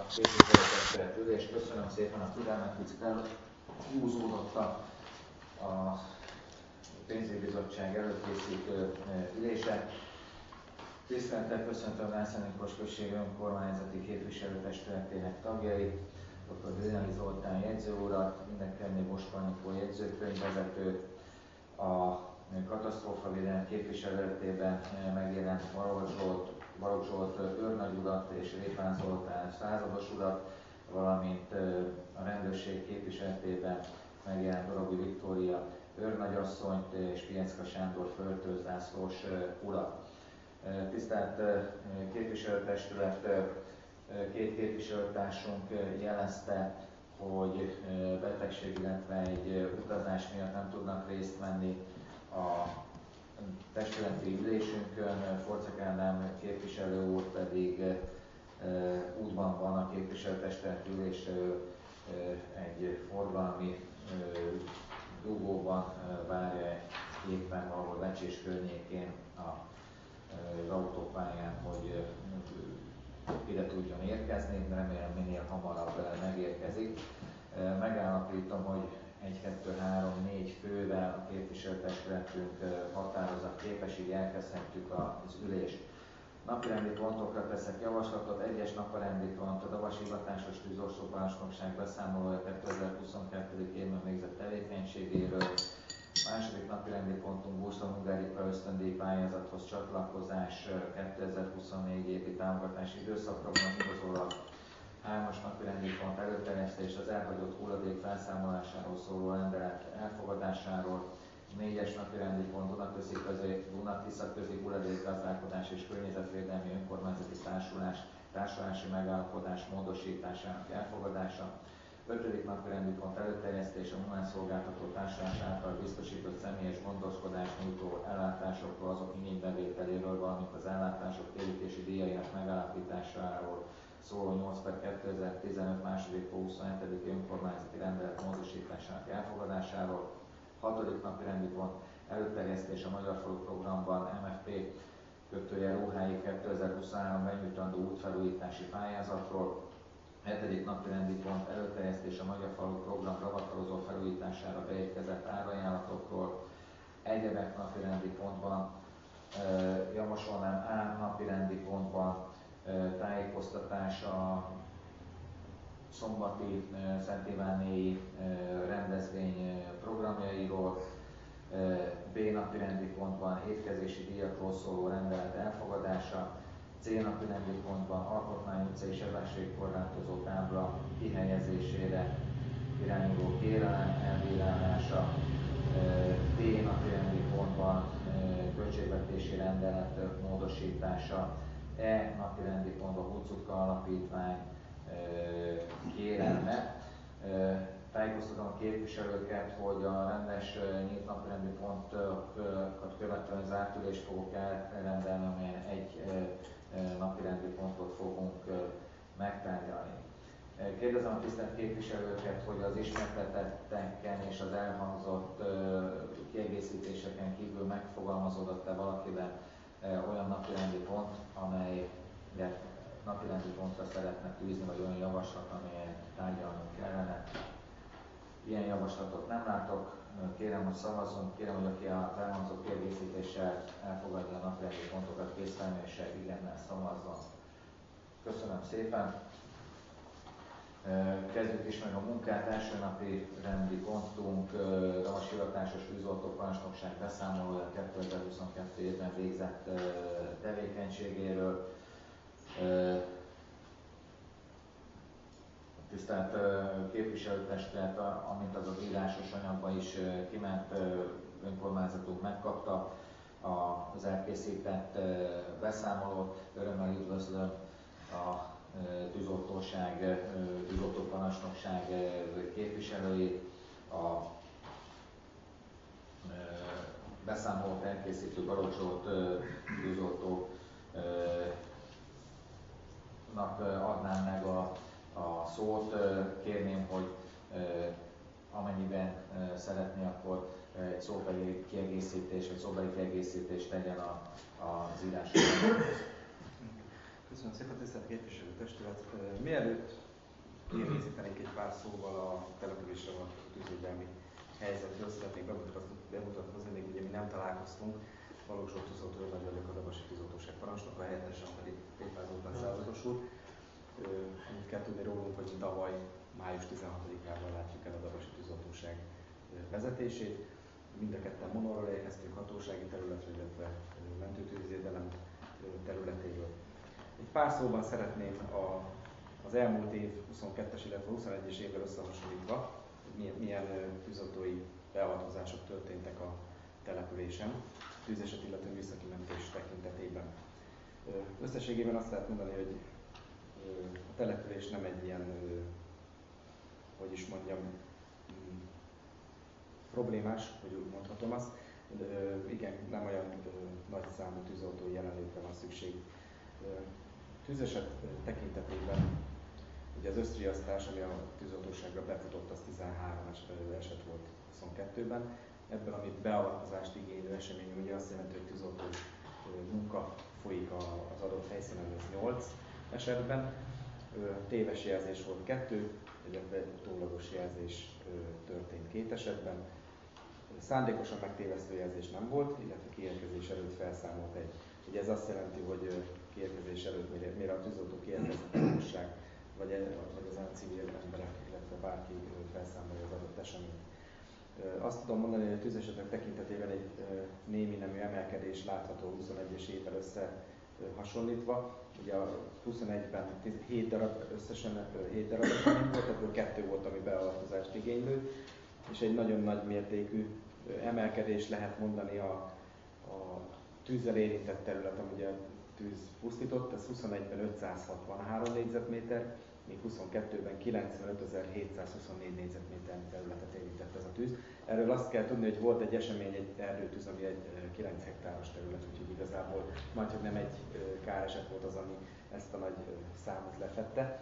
képviselőtestület ülést. Köszönöm szépen a figyelmet, picit elhúzódott a pénzügyi bizottság előkészítő ülése. Tisztelettel köszöntöm Lánchíd Miklós község önkormányzati képviselőtestületének tagjait, dr. Dénai Zoltán jegyző urat, mindenkelné Bosparnikó jegyzőkönyvvezetőt, a katasztrófavédelem képviseletében megjelent Balogh Zsolt őrnagy urat és Répán Zoltán százados urat, valamint a rendőrség képviseletében megjelent Dorogi Viktória őrnagyasszonyt és Piecka Sándor földőrzászlós urat. Tisztelt képviselőtestület, két képviselőtársunk jelezte, hogy betegség, illetve egy utazás miatt nem részt venni a testületi ülésünkön. Forczak Ádám képviselő úr pedig útban van a képviselőtestületi ülésről, egy forgalmi dugóban várja éppen valahol Becsés környékén az autópályán, hogy ide tudjon érkezni, remélem minél hamarabb megérkezik. Megállapítom, hogy 1, 2, 3, 4 fővel a képviselőtestületünk határozat képes, így elkezdhetjük az ülést. Napirendi pontokra teszek javaslatot. Egyes napirendi pont a Davasi Hivatásos Tűzoszlóparancsnokság beszámolója 2022. évben végzett tevékenységéről. Második napirendi pontunk Buszon-Hungárica ösztöndíj pályázathoz csatlakozás 2024 évi támogatási időszakra vonatkozólag. 3-as napirendi pont előterjesztés az elhagyott hulladék felszámolásáról szóló rendelet elfogadásáról. 4-es napirendi pont Dunatisza közi hulladékgazdálkodás és környezetvédelmi önkormányzati társulási megállapodás módosításának elfogadása. 5. napirendi pont előterjesztés a humánszolgáltató társulás által biztosított személyes gondoskodást nyújtó ellátásokról, azok igénybevételéről, valamint az ellátások térítési díjainak megállapításáról szóló 8/2015 második 27. önkormányzati rendelet módosításának elfogadásáról. 6. napirendi pont előterjesztés a Magyar Falu programban MFP /OHI 2023 benyújtandó útfelújítási pályázatról. 7. napirendi pont előterjesztés a Magyar Falu program ravatalozó felújítására beérkezett árajánlatokról. Egyebek napirendi pontban javasolnám A napirendi pontban tájékoztatás a szombati Szent Ivánéi rendezvény programjairól. B napirendi pontban étkezési díjakról szóló rendelet elfogadása. C napirendi pontban Alkotmány utcai sebességkorlátozó tábla kihelyezésére irányuló kérelem elbírálása. D napirendi pontban költségvetési rendelet módosítása. E napirendi pontban Hucutka Alapítvány kérelme. Tájékoztatom a képviselőket, hogy a rendes nyílt napirendi pontokat követően zárt ülést fogok elrendelni, amelyen egy napirendi pontot fogunk megtárgyalni. Kérdezem a tisztelt képviselőket, hogy az ismertetetteken és az elhangzott kiegészítéseken kívül megfogalmazódott-e valakiben olyan napirendi pont, amelyet napirendi pontra szeretne tűzni, vagy olyan javaslat, amelyet tárgyalnunk kellene. Ilyen javaslatot nem látok, kérem, hogy szavazzunk, kérem, hogy aki az elhangzott kiegészítéssel elfogadja a napirendi pontokat, készfelméssel igennel szavazzon. Köszönöm szépen! Kezdjük is meg a munkát. Első napi rendi pontunk Davasi Hivatásos Tűzoltóparancsnokság beszámolója 2022 évben végzett tevékenységéről. Tisztelt képviselőtestület, amint az az írásos anyagban is kiment, önkormányzatunk megkapta az elkészített beszámolót. Örömmel üdvözlöm a tűzoltóparancsnokság képviselőit, a beszámolót elkészítő Balogh Zsolt tűzoltónak adnám meg a szót. Kérném, hogy amennyiben szeretné, akkor egy szóbeli kiegészítést tegyen az írásos anyaghoz. Köszönöm szépen, tisztelt képviselőtestület! Mielőtt kiegészítenék egy pár szóval a településre vonatkozó tűzvédelmi helyzetről, szeretnék bemutatkozni, még ugye mi nem találkoztunk. Balogh Zsolt tűzoltó őrnagy vagyok, a Dabasi Tűzoltóság parancsnoka, helyettesem pedig Péter Zoltán százados úr. Annyit kell tudni rólunk, hogy tavaly május 16-ával látjuk el a Dabasi Tűzoltóság vezetését. Mind a ketten Monorról érkeztünk, hatósági területről, illetve mentőtűzvédelem területéről. Egy pár szóban szeretném az elmúlt év 22-es, illetve 21-es évvel összehasonlítva, milyen tűzoltói beavatkozások történtek a településen, tűzeset, illetve műszaki mentés tekintetében. Összességében azt lehet mondani, hogy a település nem egy ilyen, hogy is mondjam, problémás, hogy úgy mondhatom azt. Igen, nem olyan nagy számú tűzoltói jelenlétre van szükség. Tűzeset tekintetében ugye az összriasztás, ami a tűzoltóságra befutott, az 13 eset volt 22-ben. Ebből, amit beavatkozást igénylő esemény, ugye azt jelenti, hogy tűzoltó munka folyik az adott helyszínen, ez 8 esetben. Téves jelzés volt 2, illetve utólagos jelzés történt 2 esetben. Szándékosan megtévesztő jelzés nem volt, illetve kiérkezés előtt felszámolt egy. Ugye ez azt jelenti, hogy kiérkezés előtt, mire a tűzoltó kiérkezett a lakosság, vagy az civil emberek, illetve bárki felszámolja az adott eseményt. Azt tudom mondani, hogy a tűzesetek tekintetében egy némi nemű emelkedés látható 21-es évvel összehasonlítva. Ugye a 21-ben 7 darab esemény volt, ebből 2 volt, ami beavatkozást igénylő, és egy nagyon nagy mértékű emelkedés lehet mondani a tűzzel érintett terület, ami ugye a tűz pusztított, ez 21-ben 563 négyzetméter, míg 22-ben 95.724 négyzetméter területet érintett ez a tűz. Erről azt kell tudni, hogy volt egy esemény, egy erdőtűz, ami egy 9 hektáros terület, úgyhogy igazából majdhogy nem egy káreset volt az, ami ezt a nagy számot lefette.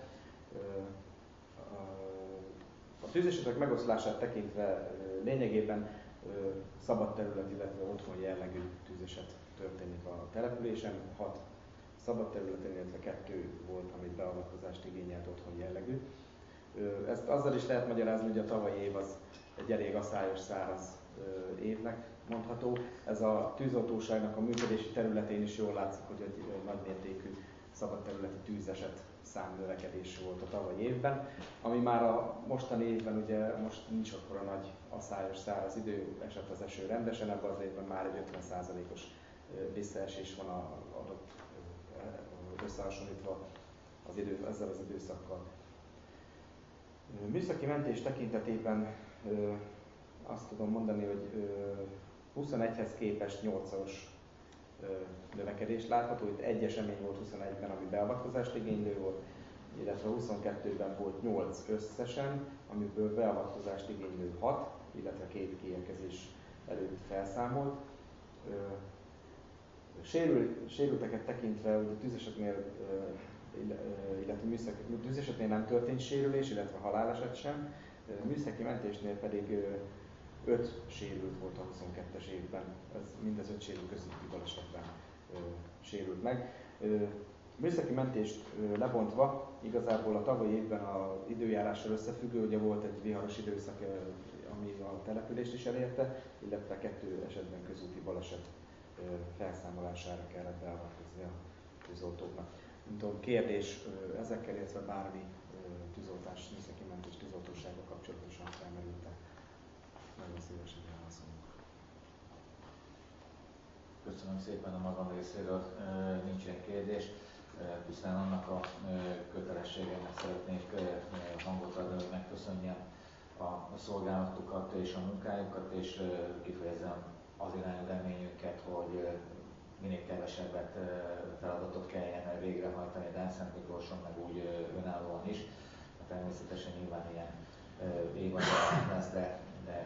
A tűzesetek megoszlását tekintve lényegében szabad terület, illetve otthon jellegű tűzeset történik a településen. 6 szabad területen, illetve 2 volt, amit beavatkozást igényelt otthon jellegű. Ezt azzal is lehet magyarázni, hogy a tavalyi év az egy elég aszályos, száraz évnek mondható. Ez a tűzoltóságnak a működési területén is jól látszik, hogy egy nagymértékű szabad területi tűzeset számnövekedés volt a tavalyi évben, ami már a mostani évben ugye most nincs akkora nagy aszályos, száraz idő, esett az eső rendesen, ebben az évben már egy 50%-os visszaesés van adott összehasonlítva ezzel az időszakkal. Műszaki mentés tekintetében azt tudom mondani, hogy 21-hez képest 8-szoros növekedés látható. Itt egy esemény volt 21-ben, ami beavatkozást igénylő volt, illetve 22-ben volt 8 összesen, amiből beavatkozást igénylő 6, illetve 2 kiérkezés előtt felszámolt. Sérülteket tekintve, hogy a tűzesetnél, illetve tűzesetnél nem történt sérülés, illetve haláleset sem, műszaki mentésnél pedig 5 sérült volt a 22-es évben, ez mindez 5 sérült közötti balesetben sérült meg. Műszaki mentést lebontva, igazából a tavalyi évben az időjárással összefüggő, ugye volt egy viharos időszak, ami a települést is elérte, illetve 2 esetben közúti baleset felszámolására kellett beavatkozni a tűzoltóknak. Nem tudom, kérdés ezekkel, illetve bármi tűzoltás, műszaki mentés tűzoltósággal kapcsolatosan felmerült-e? Nagyon szívesen válaszolunk. Köszönöm szépen a magam részéről, nincs ilyen kérdés. Pusztán annak a kötelességemnek szeretnék hangot adni, hogy megköszönjem a szolgálatukat és a munkájukat, és kifejezem az irányú reményünket, hogy minél kevesebbet feladatot kelljen végrehajtani Dászentmiklóson, meg úgy önállóan is. Természetesen nyilván ilyen évad lesz, de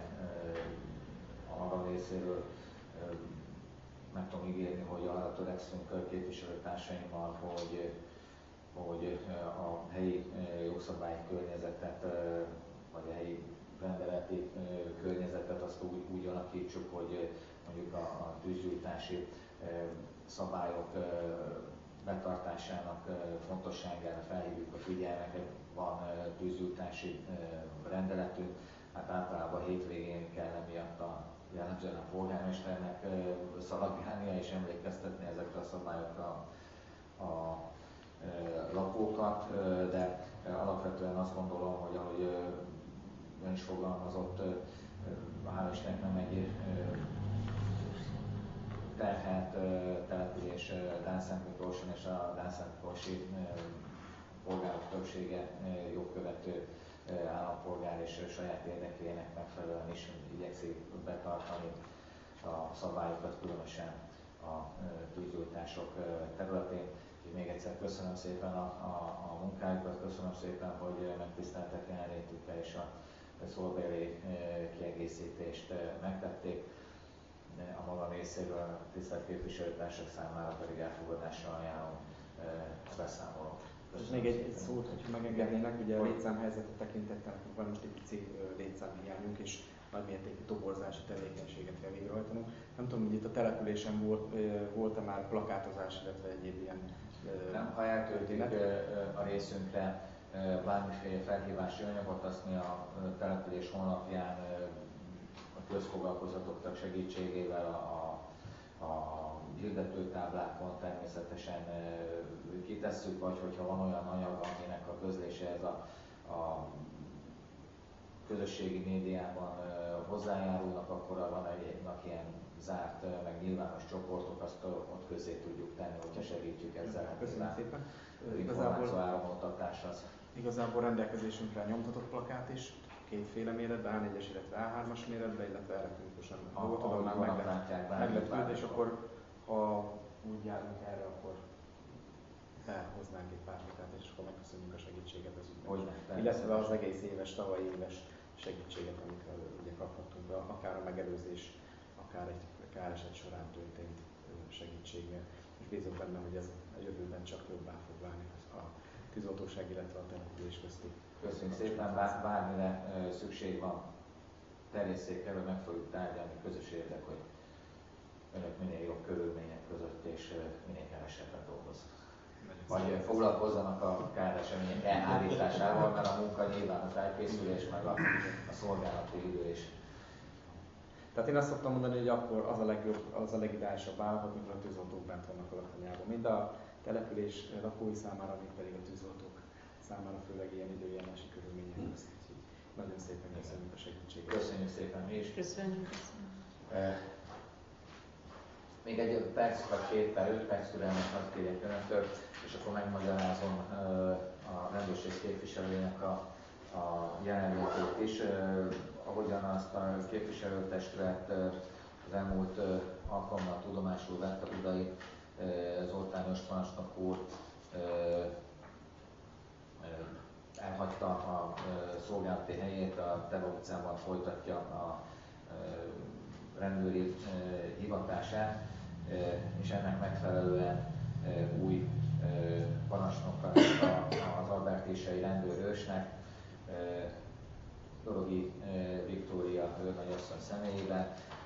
a magam részéről meg tudom ígérni, hogy arra törekszünk képviselőtársaimmal, hogy a helyi jogszabályi környezetet, vagy a helyi rendeleti környezetet azt úgy alakítsuk, hogy mondjuk a tűzgyújtási szabályok betartásának fontosságára felhívjuk a figyelmeket. Van tűzoltási rendeletünk, hát általában hétvégén kell emiatt jellemzően a polgármesternek szaladgálnia és emlékeztetni ezekre a szabályokra a lakókat, de alapvetően azt gondolom, hogy ahogy ön is fogalmazott, hál' Istennek nem egy terhelt település Dánszentmiklóson, és a Dánszentmiklósi polgárok többsége jogkövető állampolgár és saját érdekének megfelelően is igyekszik betartani a szabályokat, különösen a tűzoltások területén. Úgyhogy még egyszer köszönöm szépen a munkájukat, köszönöm szépen, hogy megtiszteltek jelenlétükkel és a szóbeli kiegészítést megtették. A maga részéről a tisztelt képviselőtársak számára pedig elfogadásra ajánlom a beszámolót. Még egy szót, hogyha megengednének, ugye a létszámhelyzetet tekintettel van most egy pici létszámhiányunk, és nagymértékű toborzási tevékenységet kell végrehajtanunk. Nem tudom, hogy itt a településen volt-e már plakátozás, illetve egyéb ilyen... Nem, ha eltöltik a részünkre bármiféle felhívási anyagot, azt mi a település honlapján a közfoglalkoztatottak segítségével a hirdetőtáblákon természetesen kitesszük, vagy hogyha van olyan anyag, aminek a közléséhez a közösségi médiában hozzájárulnak, akkor vannak ilyen zárt, meg nyilvános csoportok, azt ott közé tudjuk tenni, hogyha segítjük ezzel. Köszönöm szépen. Információ áramoltatásra. Igazából rendelkezésünkre nyomtatott plakát is, kétféle méretben, A4-es, illetve A3-as méretben, illetve elektronikusan. Tudom, már meglepődés, és akkor ha úgy járunk erre, akkor behoznánk egy pár plakát, és akkor megköszönjük a segítséget az ügyben. Illetve az egész éves, tavalyi éves segítséget, amit ugye kaphattunk, akár a megelőzés, akár egy káreset során történt segítségnél. És bízok benne, hogy ez a jövőben csak jobbá fog válni a tűzoltóság, illetve a település közti. Köszönjük szépen, bármire szükség van, terjesszék elő, meg fogjuk tárgyalni, közös érdek, hogy önök minél jobb körülmények között és minél kevesebbet dolgoznak. Vagy foglalkozzanak a káresemények elhárításával, mert a munka nyilván a felkészülés, meg a szolgálati idő is. Tehát én azt szoktam mondani, hogy akkor az a legjobb, az a legideálisabb állapot, amikor a tűzoltók bent vannak a laktanyában. Mind a település lakói számára, mind pedig a tűzoltók számára, főleg ilyen időjárási körülmények között. Nagyon szépen köszönjük a segítséget. Köszönjük szépen mi is. Köszönjük. Még egy perc, vagy 2 per 5 perc türelmet hadd kérjek önöktől, és akkor megmagyarázom a rendőrség képviselőjének a jelenlétét is. Ahogyan azt a képviselőtestület az elmúlt alkalommal tudomásul vett, a budai Zoltán ősparancsnok úr elhagyta a szolgálati helyét, a Teva utcában folytatja a rendőri hivatását, és ennek megfelelően új parancsnokkal az albertései rendőrősnek, Dorogi Viktória őrnagyasszony személyében.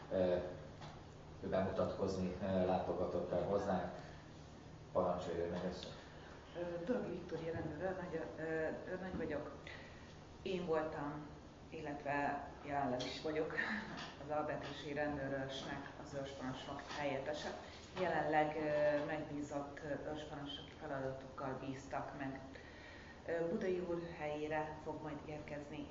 Ő bemutatkozni látogatott el hozzánk. Parancsolja őrnagyasszony. Dorogi Viktória rendőrőrnagy vagyok. Én voltam, illetve jelenleg is vagyok az albertési rendőrőrsnek az őrsparancsnok helyettese. Jelenleg megbízott őrsparancsnoki feladatokkal bíztak meg. Budai úr helyére fog majd érkezni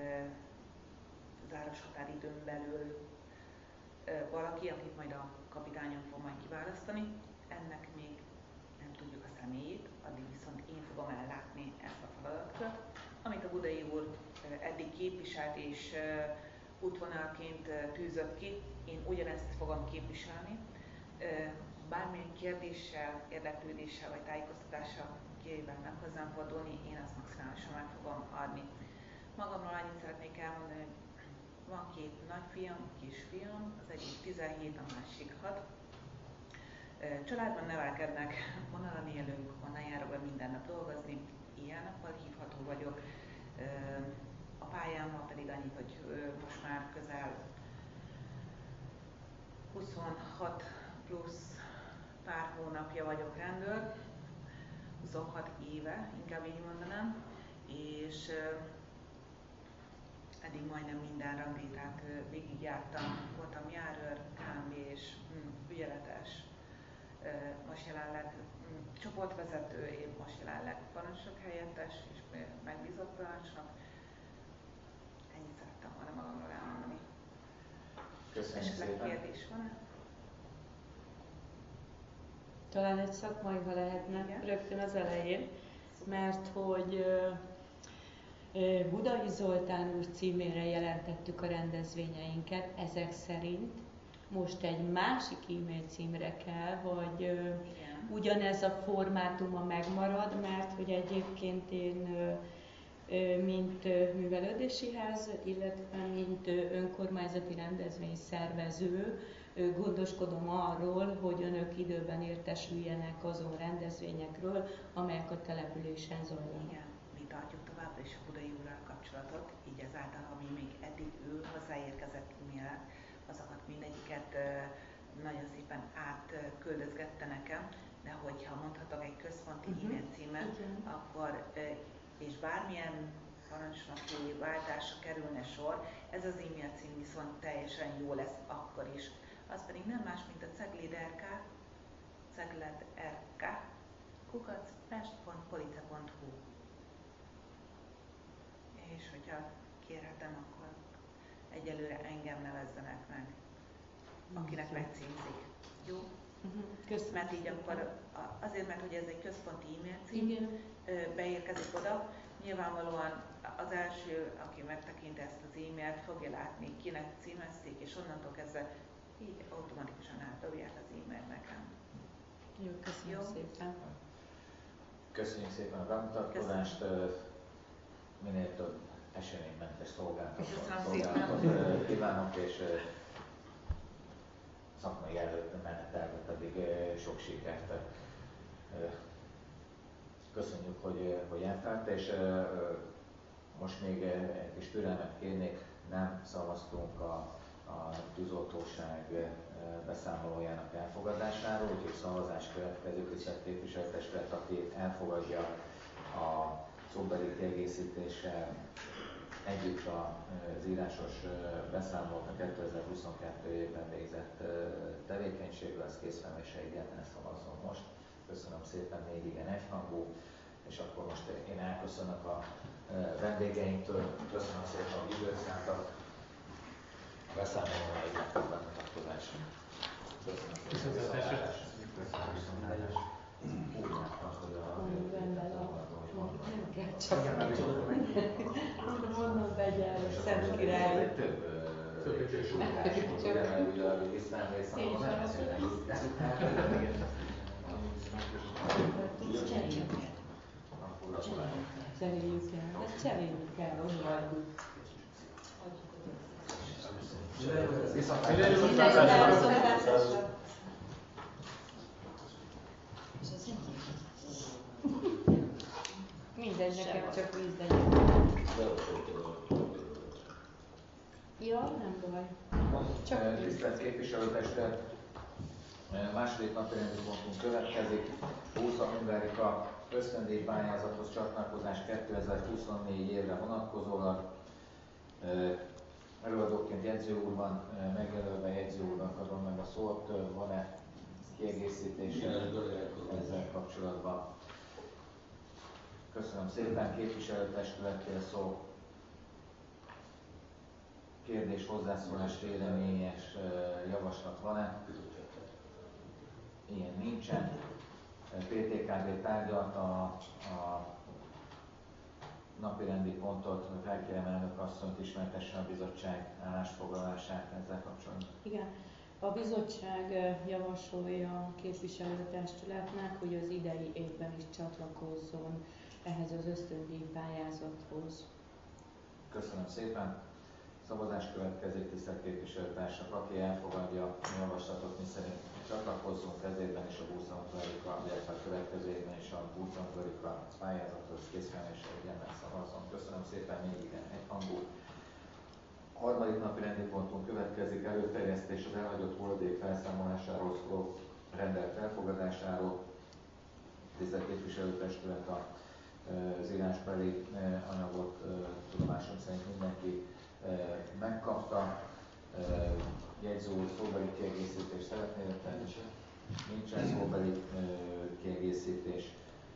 záros határidőn belül valaki, akit majd a kapitányon fog majd kiválasztani. Ennek még nem tudjuk a személyét, addig viszont én fogom ellátni ezt a feladatkört, amit a Budai úr eddig képviselt és útvonalként tűzött ki. Én ugyanezt fogom képviselni. Bármilyen kérdéssel, érdeklődéssel vagy tájékoztatással kívánnak hozzám fordulni, én azt maximálisan meg fogom adni. Magamról annyit szeretnék elmondani, hogy van 2 nagyfiam, kisfiam, az egyik 17, a másik 6. Családban nevelkednek, vonalon élünk, onnan járok be minden nap dolgozni, ilyen-nappal hívható vagyok. A pályámmal pedig annyit, hogy most már közel 26 plusz pár hónapja vagyok rendőr, 26 éve, inkább így mondanám, és eddig majdnem minden ranglétrát végigjártam, voltam járőr, KMV-s, ügyeletes, most jelenleg csoportvezető, épp most jelenleg parancsnok helyettes és megbízott parancsnok. Ennyit szerettem volna magamról elmondani. Köszönjük Esetleg szépen. kérdés van? Talán egy szakmai, ha lehetne, Igen. rögtön az elején, mert hogy Budai Zoltán úr címére jelentettük a rendezvényeinket, ezek szerint most egy másik e-mail címre kell, vagy Igen. ugyanez a formátuma megmarad, mert hogy egyébként én mint művelődési ház, illetve mint önkormányzati rendezvényszervező gondoskodom arról, hogy önök időben értesüljenek azon rendezvényekről, amelyek a településen zajlanak. Igen, mi tartjuk továbbra is a Budai úrral kapcsolatot, így ezáltal, ami még eddig ő hozzáérkezett e-mailek, azokat mindegyiket nagyon szépen átküldözgette nekem, de hogyha mondhatok egy központi e-mail címet, akkor és bármilyen parancsnoki váltásra kerülne sor, ez az e-mail cím viszont teljesen jó lesz akkor is. Az pedig nem más, mint a cegléderk@pest.police.hu. És hogyha kérhetem, akkor egyelőre engem nevezzenek meg, akinek megcímzik. Jó? Köszönöm. Mert így akkor, azért, mert hogy ez egy központi e-mail cím, Igen. beérkezik oda, nyilvánvalóan az első, aki megtekinti ezt az e-mailt, fogja látni, kinek címezték, és onnantól kezdve így automatikusan átdobják az e-mailt nekem. Jó, köszönöm Jó. szépen. Köszönjük szépen a bemutatkozást. Minél több eseménymentes szolgálatot kívánok, és szakmai előmenetelbe pedig sok sikert. Köszönjük, hogy eltárt, és most még egy kis türelmet kérnék, nem szavaztunk a tűzoltóság beszámolójának elfogadásáról, úgyhogy szavazás következik, tisztelt képviselőtestület, aki elfogadja a szóbeli kiegészítéssel együtt az írásos beszámolót a 2022 évben végzett tevékenységről, az készfelemelése egyáltalán szavazzon most. Köszönöm szépen, még igen egyhangú, és akkor most én elköszönök a vendégeinktől, köszönöm szépen, hogy időt szántak, a beszámolóra, illetve a bemutatkozásra. Köszönöm szépen. Úgy láttam, hogy Nem kell csak mondom, vegye el a Szent Király. Több súlyás, ugye, mert ugye a tisztán részemben nem ezért Cseréljük el. Ezt cseréljük el, hogy hagyjuk. Mindegy, nekem csak víz legyen. Ja, nem baj. Csak tisztelt képviselőtestület, második napi rendi pontunk következik. Bóza Hungarika ösztöndíjpályázathoz csatlakozás 2024 évre vonatkozólag. Előadóként Jegyző úr van megjelölve, Jegyző úrnak adom meg a szót. Van-e kiegészítése ezzel kapcsolatban? Köszönöm szépen, képviselőtestületnél szó. Kérdés, hozzászólás, véleményes javaslat van-e? Ilyen nincsen. PTKB tárgyalt a napirendi pontot, felkérem elnök asszonyt ismertesse a bizottság állásfoglalását ezzel kapcsolatban. Igen. A bizottság javasolja a képviselőtestületnek, hogy az idei évben is csatlakozzon ehhez az ösztöndíjpályázathoz. Köszönöm szépen. Szavazás következik, tisztelt képviselőtársak, aki elfogadja a javaslatot, miszerint csatlakozzunk ez évben is a Bóza Hungarika, illetve a következő évben is a Bóza Hungarika pályázathoz készfelemelése igennel szavazzon. Köszönöm szépen, még igen egyhangú. A harmadik napi rendi pontunk következik, előterjesztés az elhagyott hulladék felszámolásáról szóló rendelet elfogadásáról. Tisztelt képviselőtestület, az írásbeli anyagot tudomásom szerint mindenki megkapta. Jegyző úr, szóbeli kiegészítést szeretnél tenni? Nincsen szóbeli kiegészítés.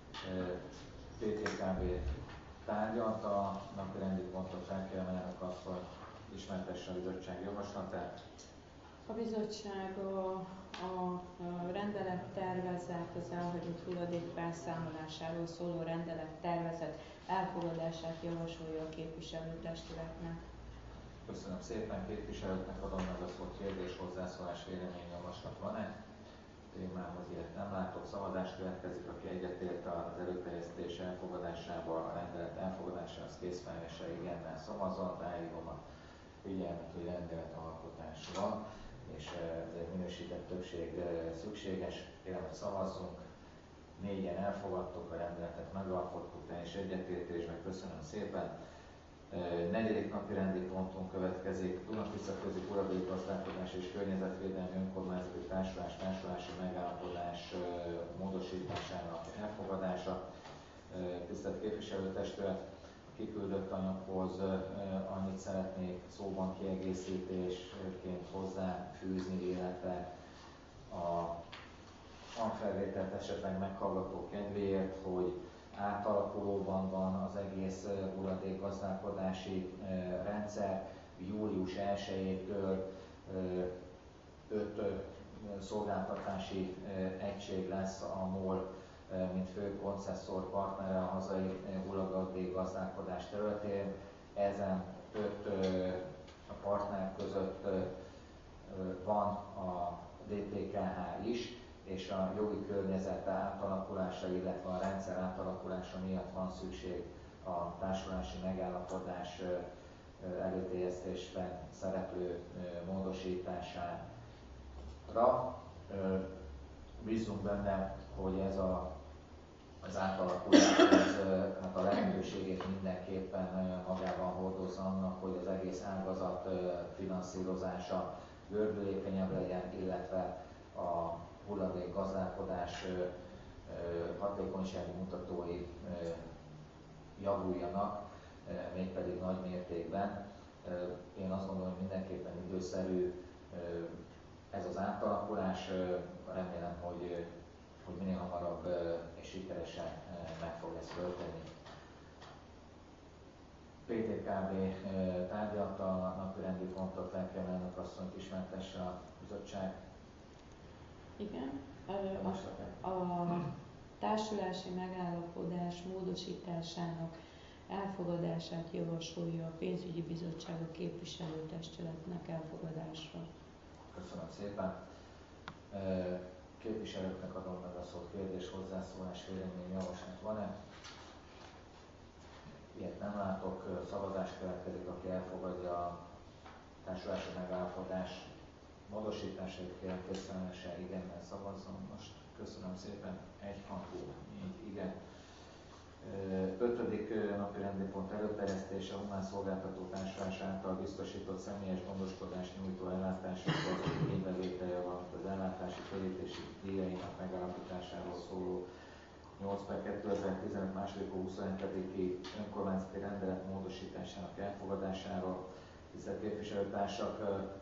PTKB tárgyalt a napirendi pontot, felkérem elnök asszony, ismertesse a bizottság javaslatát. A bizottság a rendelettervezet, az elhagyott hulladék felszámolásáról szóló rendelettervezet elfogadását javasolja a képviselőtestületnek. Köszönöm szépen, képviselőknek adom meg a szót, kérdés, hozzászólás, vélemény, javaslat van-e? Témához ilyet nem látok, szavazás következik, aki egyetért az előterjesztés elfogadásával, a rendelet elfogadásához készfelméssel igennel szavazott, ráhívom a figyelmet, hogy rendeletalkotás van, és ezért minősített többség szükséges. Kérem, hogy szavazzunk. 4-en elfogadtuk, a rendeletet megalkottuk teljes egyetértésben, köszönöm szépen. 4. napi rendi pontunk következik. Dunatisza közi hulladékgazdálkodás és környezetvédelmi önkormányzati társulási megállapodás módosításának elfogadása. Tisztelt képviselőtestület, a kiküldött anyaghoz annyit szeretnék szóban kiegészítésként hozzáfűzni, illetve a felvételt esetleg meghallgató kedvéért, hogy átalakulóban van az egész hulladékgazdálkodási rendszer. Július 1-től 5 szolgáltatási egység lesz a MOL, mint fő koncesszor partnere a hazai hulladékgazdálkodás területén. Ezen 5 partner között van a DPKH is, és a jogi környezet átalakulása, illetve a rendszer átalakulása miatt van szükség a társulási megállapodás előterjesztésben szereplő módosítására. Bízunk benne, hogy ez az átalakulás hát a lehetőségét mindenképpen magában hordozza annak, hogy az egész ágazat finanszírozása gördülékenyebb legyen, illetve a hulladékgazdálkodás hatékonysági mutatói javuljanak, mégpedig nagy mértékben. Én azt gondolom, hogy mindenképpen időszerű ez az átalakulás. Remélem, hogy minél hamarabb és sikeresen meg fog ez történni. PTKB tárgyalta a napirendi pontot, felkérem elnök asszonyt ismertesse a bizottság. Igen. A társulási megállapodás módosításának elfogadását javasolja a pénzügyi bizottság a képviselőtestületnek elfogadásra. Köszönöm szépen. Képviselőknek adom meg a szót, kérdés, hozzászólás, vélemény, javaslat van-e? Ilyet nem látok, szavazás következik, aki elfogadja a társulási megállapodás módosításait, kérem készfelméssel igennel szavazzon most. Köszönöm szépen, egyhangú, 4 igen. 5. napi rendi pont előterjesztése, a humán szolgáltató társulás által biztosított személyes gondoskodást nyújtó ellátásokhoz igénybevételje, valamint az ellátási térítési díjainak megállapításáról szóló 8/2015 második 27. önkormányzati rendelet módosításának elfogadásáról. Tisztelt képviselőtársak,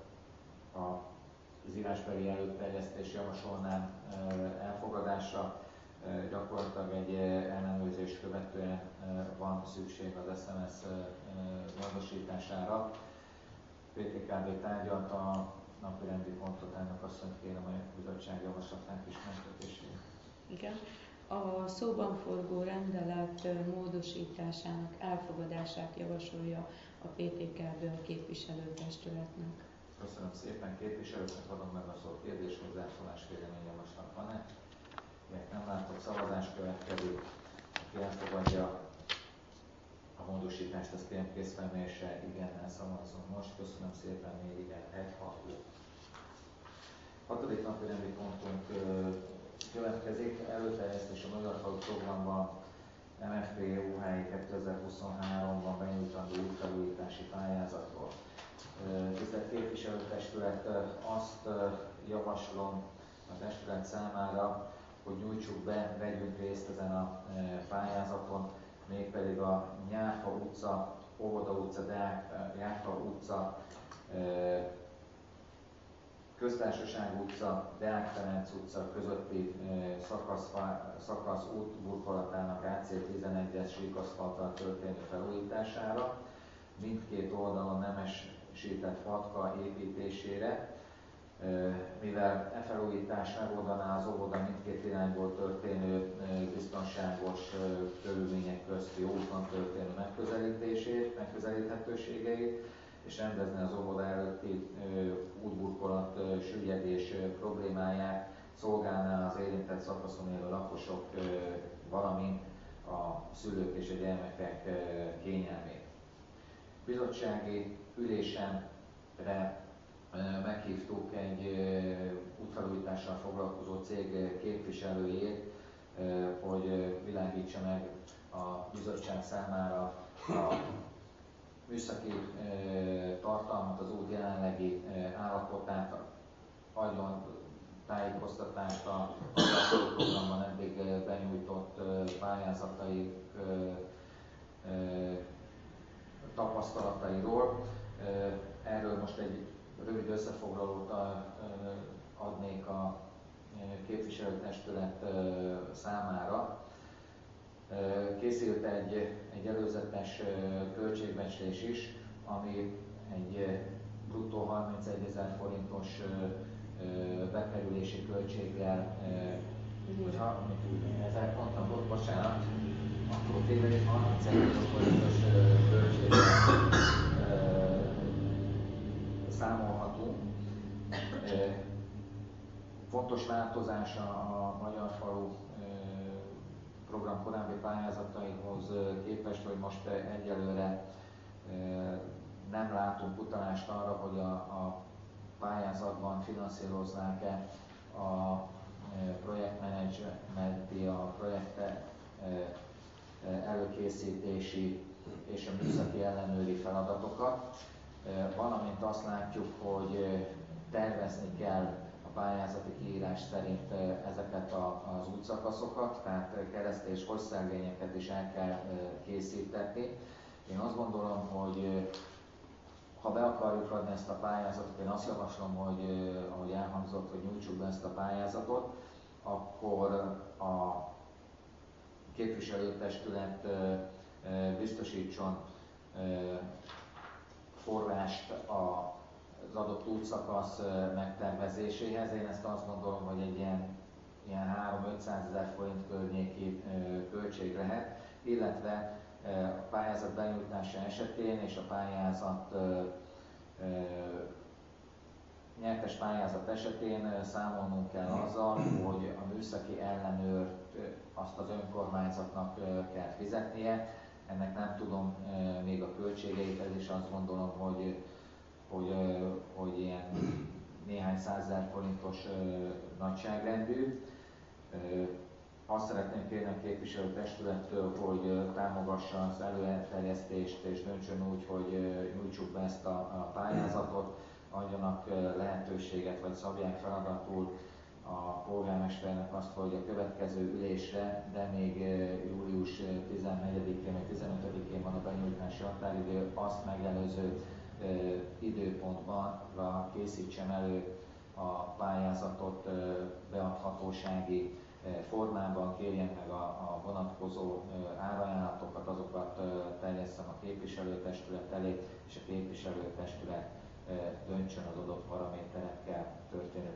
az írásbeli előterjesztés javasolnám elfogadásra. Gyakorlatilag egy ellenőrzést követően van szükség az SMS módosítására. PTKB tárgyalt a napirendi pontot, elnök asszonyt kérem a bizottság javaslatának ismertetésére. Igen. A szóban forgó rendelet módosításának elfogadását javasolja a PTKB a képviselőtestületnek. Köszönöm szépen, képviselőknek adom meg a szót, kérdés, hozzászólás, vélemény, javaslat van-e? Ilyet nem látok, szavazás következik. Aki elfogadja a módosítást, azt kérem készfelméssel igennel szavazzon most. Köszönöm szépen, 4 igen, 1 ható. 6. napi rendi pontunk következik. Előterjesztés a Magyar Falu programban MFP UHI 2023-ban benyújtandó útfelújítási pályázatról. Tisztelt képviselőtestület, azt javaslom a testület számára, hogy nyújtsuk be, vegyünk részt ezen a pályázaton, mégpedig a Nyárfa utca, Óvoda utca, Nyárfa utca, Köztársaság utca, Deák Ferenc utca közötti szakasz útburkolatának AC11-es síkaszfalttal történő felújítására, mindkét oldalon nemesített patka építésére, mivel e felújítás megoldaná az óvoda mindkét irányból történő biztonságos körülmények közti úton történő megközelíthetőségeit, és rendezne az óvoda előtti útburkolat süllyedés problémáját, szolgálná az érintett szakaszon élő lakosok, valamint a szülők és a gyermekek kényelmét. Bizottsági ülésenre meghívtuk egy útfelújítással foglalkozó cég képviselőjét, hogy világítsa meg a bizottság számára a műszaki tartalmat, az út jelenlegi állapotát, adjon tájékoztatást a programban eddig benyújtott pályázataik tapasztalatairól. Erről most egy rövid összefoglalót adnék a képviselőtestület számára. Készült egy előzetes költségbecslés is, ami egy bruttó 31 000 forintos bekerülési költséggel, hogyha ezzel mondtam, bocsánat, akkor tényleg 31 000 forintos költséggel számolhatunk. Fontos változás a Magyar Falu program korábbi pályázataihoz képest, hogy most egyelőre nem látunk utalást arra, hogy a pályázatban finanszíroznák-e a projektmenedzsmenti, a projekte előkészítési és a műszaki ellenőri feladatokat, valamint azt látjuk, hogy tervezni kell a pályázati kiírás szerint ezeket az útszakaszokat, tehát kereszt- és hosszszellvényeket is el kell készíteni. Én azt gondolom, hogy ha be akarjuk adni ezt a pályázatot, én azt javaslom, hogy ahogy elhangzott, hogy nyújtsuk be ezt a pályázatot, akkor a képviselőtestület biztosítson forrást az adott útszakasz megtervezéséhez. Én ezt azt gondolom, hogy egy ilyen 3-500 000 forint környéki költség lehet, illetve a pályázat benyújtása esetén és a pályázat nyertes pályázat esetén számolnunk kell azzal, hogy a műszaki ellenőrt azt az önkormányzatnak kell fizetnie. Ennek nem tudom még a költségeit, ez is azt gondolom, hogy ilyen néhány 100 000 forintos nagyságrendű. Azt szeretném kérni a képviselőtestülettől, hogy támogassa az előterjesztést és döntsön úgy, hogy nyújtsuk be ezt a pályázatot, adjanak lehetőséget, vagy szabják feladatul a polgármesternek azt, hogy a következő ülésre, de még július 14-én vagy 15-én van a benyújtási határidő, azt megelőző időpontban készítsem elő a pályázatot beadhatósági formában, kérjen meg a vonatkozó árajánlatokat, azokat terjesszem a képviselőtestület elé, és a képviselőtestület döntsön az adott paraméterekkel történő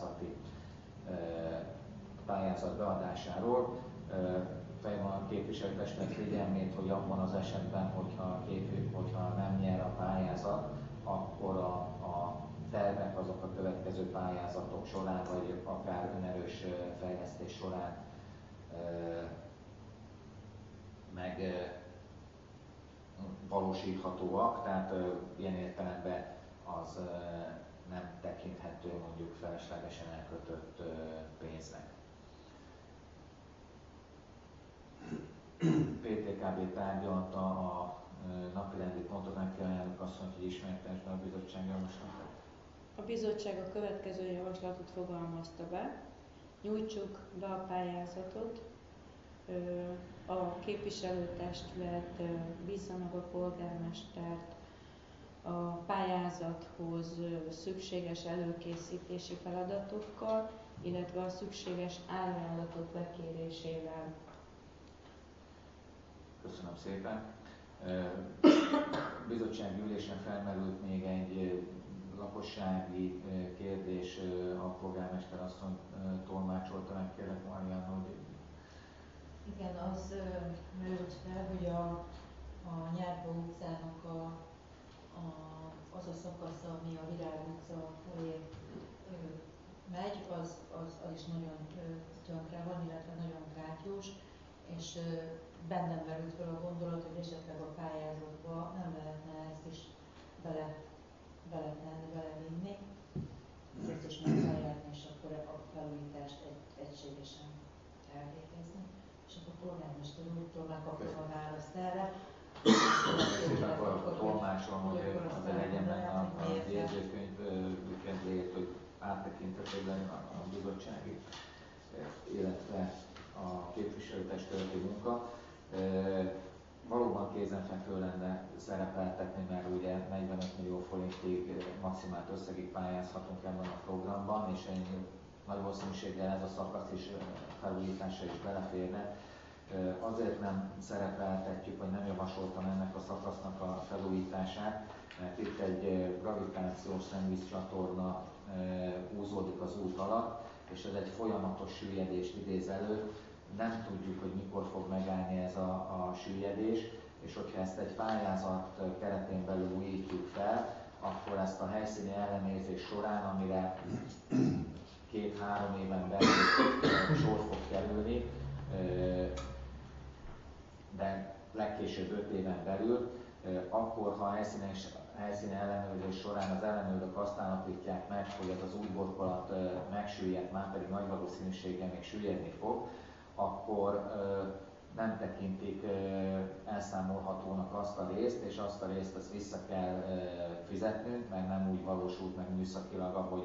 pályázat beadásáról. Felhívom a képviselőtestület figyelmét, hogy abban az esetben, hogyha nem nyer a pályázat, akkor a tervek azok a következő pályázatok során, vagy akár önerős fejlesztés során megvalósíthatóak, tehát ilyen értelemben az nem tekinthető mondjuk feleslegesen elköltött pénznek. PTKB tárgyalta a napirendi pontot, meg kell elnök asszony, hogy ismertesd a bizottság javaslatot. A bizottság a következő javaslatot fogalmazta be. nyújtsuk be a pályázatot. A képviselőtestület bízza meg a polgármestert a pályázathoz szükséges előkészítési feladatokkal, illetve a szükséges állóadatok bekérésével. Köszönöm szépen. Bizottsági ülésen felmerült még egy lakossági kérdés, a polgármester asszony tolmácsolta, meg kérlek Marianna, hogy... Igen, az merült fel, hogy a Nyárba utcának az a szakasz, ami a Virág utca felé megy, az is nagyon tönkre van, illetve nagyon kátyús, és bennem merült fel a gondolat, hogy esetleg a pályázatba nem lehetne ezt is belevinni, ezt is meg kell járni, és akkor a felújítást egységesen elvégezni. És akkor a polgármester úrtól megkaptam a választ erre. Szépen akkor tolmácsolom, hogy azért legyen benne a jegyzőkönyv kedvéért, hogy áttekintetőben a bizottsági, illetve a képviselőtestületi munka. Valóban kézenfekvő lenne szerepeltetni, mert ugye 45 millió forintig maximált összegig pályázhatunk ebben a programban, és nagy valószínűséggel ez a szakasz is felújítása is beleférne. Azért nem szerepeltetjük, vagy nem javasoltam ennek a szakasznak a felújítását, mert itt egy gravitációs szennyvízcsatorna húzódik az út alatt, és ez egy folyamatos süllyedést idéz elő. Nem tudjuk, hogy mikor fog megállni ez a süllyedés, és hogyha ezt egy pályázat keretén belül újítjuk fel, akkor ezt a helyszíni ellenőrzés során, amire 2-3 éven belül sor fog kerülni, de legkésőbb 5 éven belül, akkor, ha a helyszíni ellenőrzés során az ellenőrök azt állapítják meg, hogy ez az új burkolat megsüllyedt, már pedig nagy valószínűséggel még süllyedni fog, akkor nem tekintik elszámolhatónak azt a részt, és azt a részt azt vissza kell fizetnünk, mert nem úgy valósult meg műszakilag, ahogy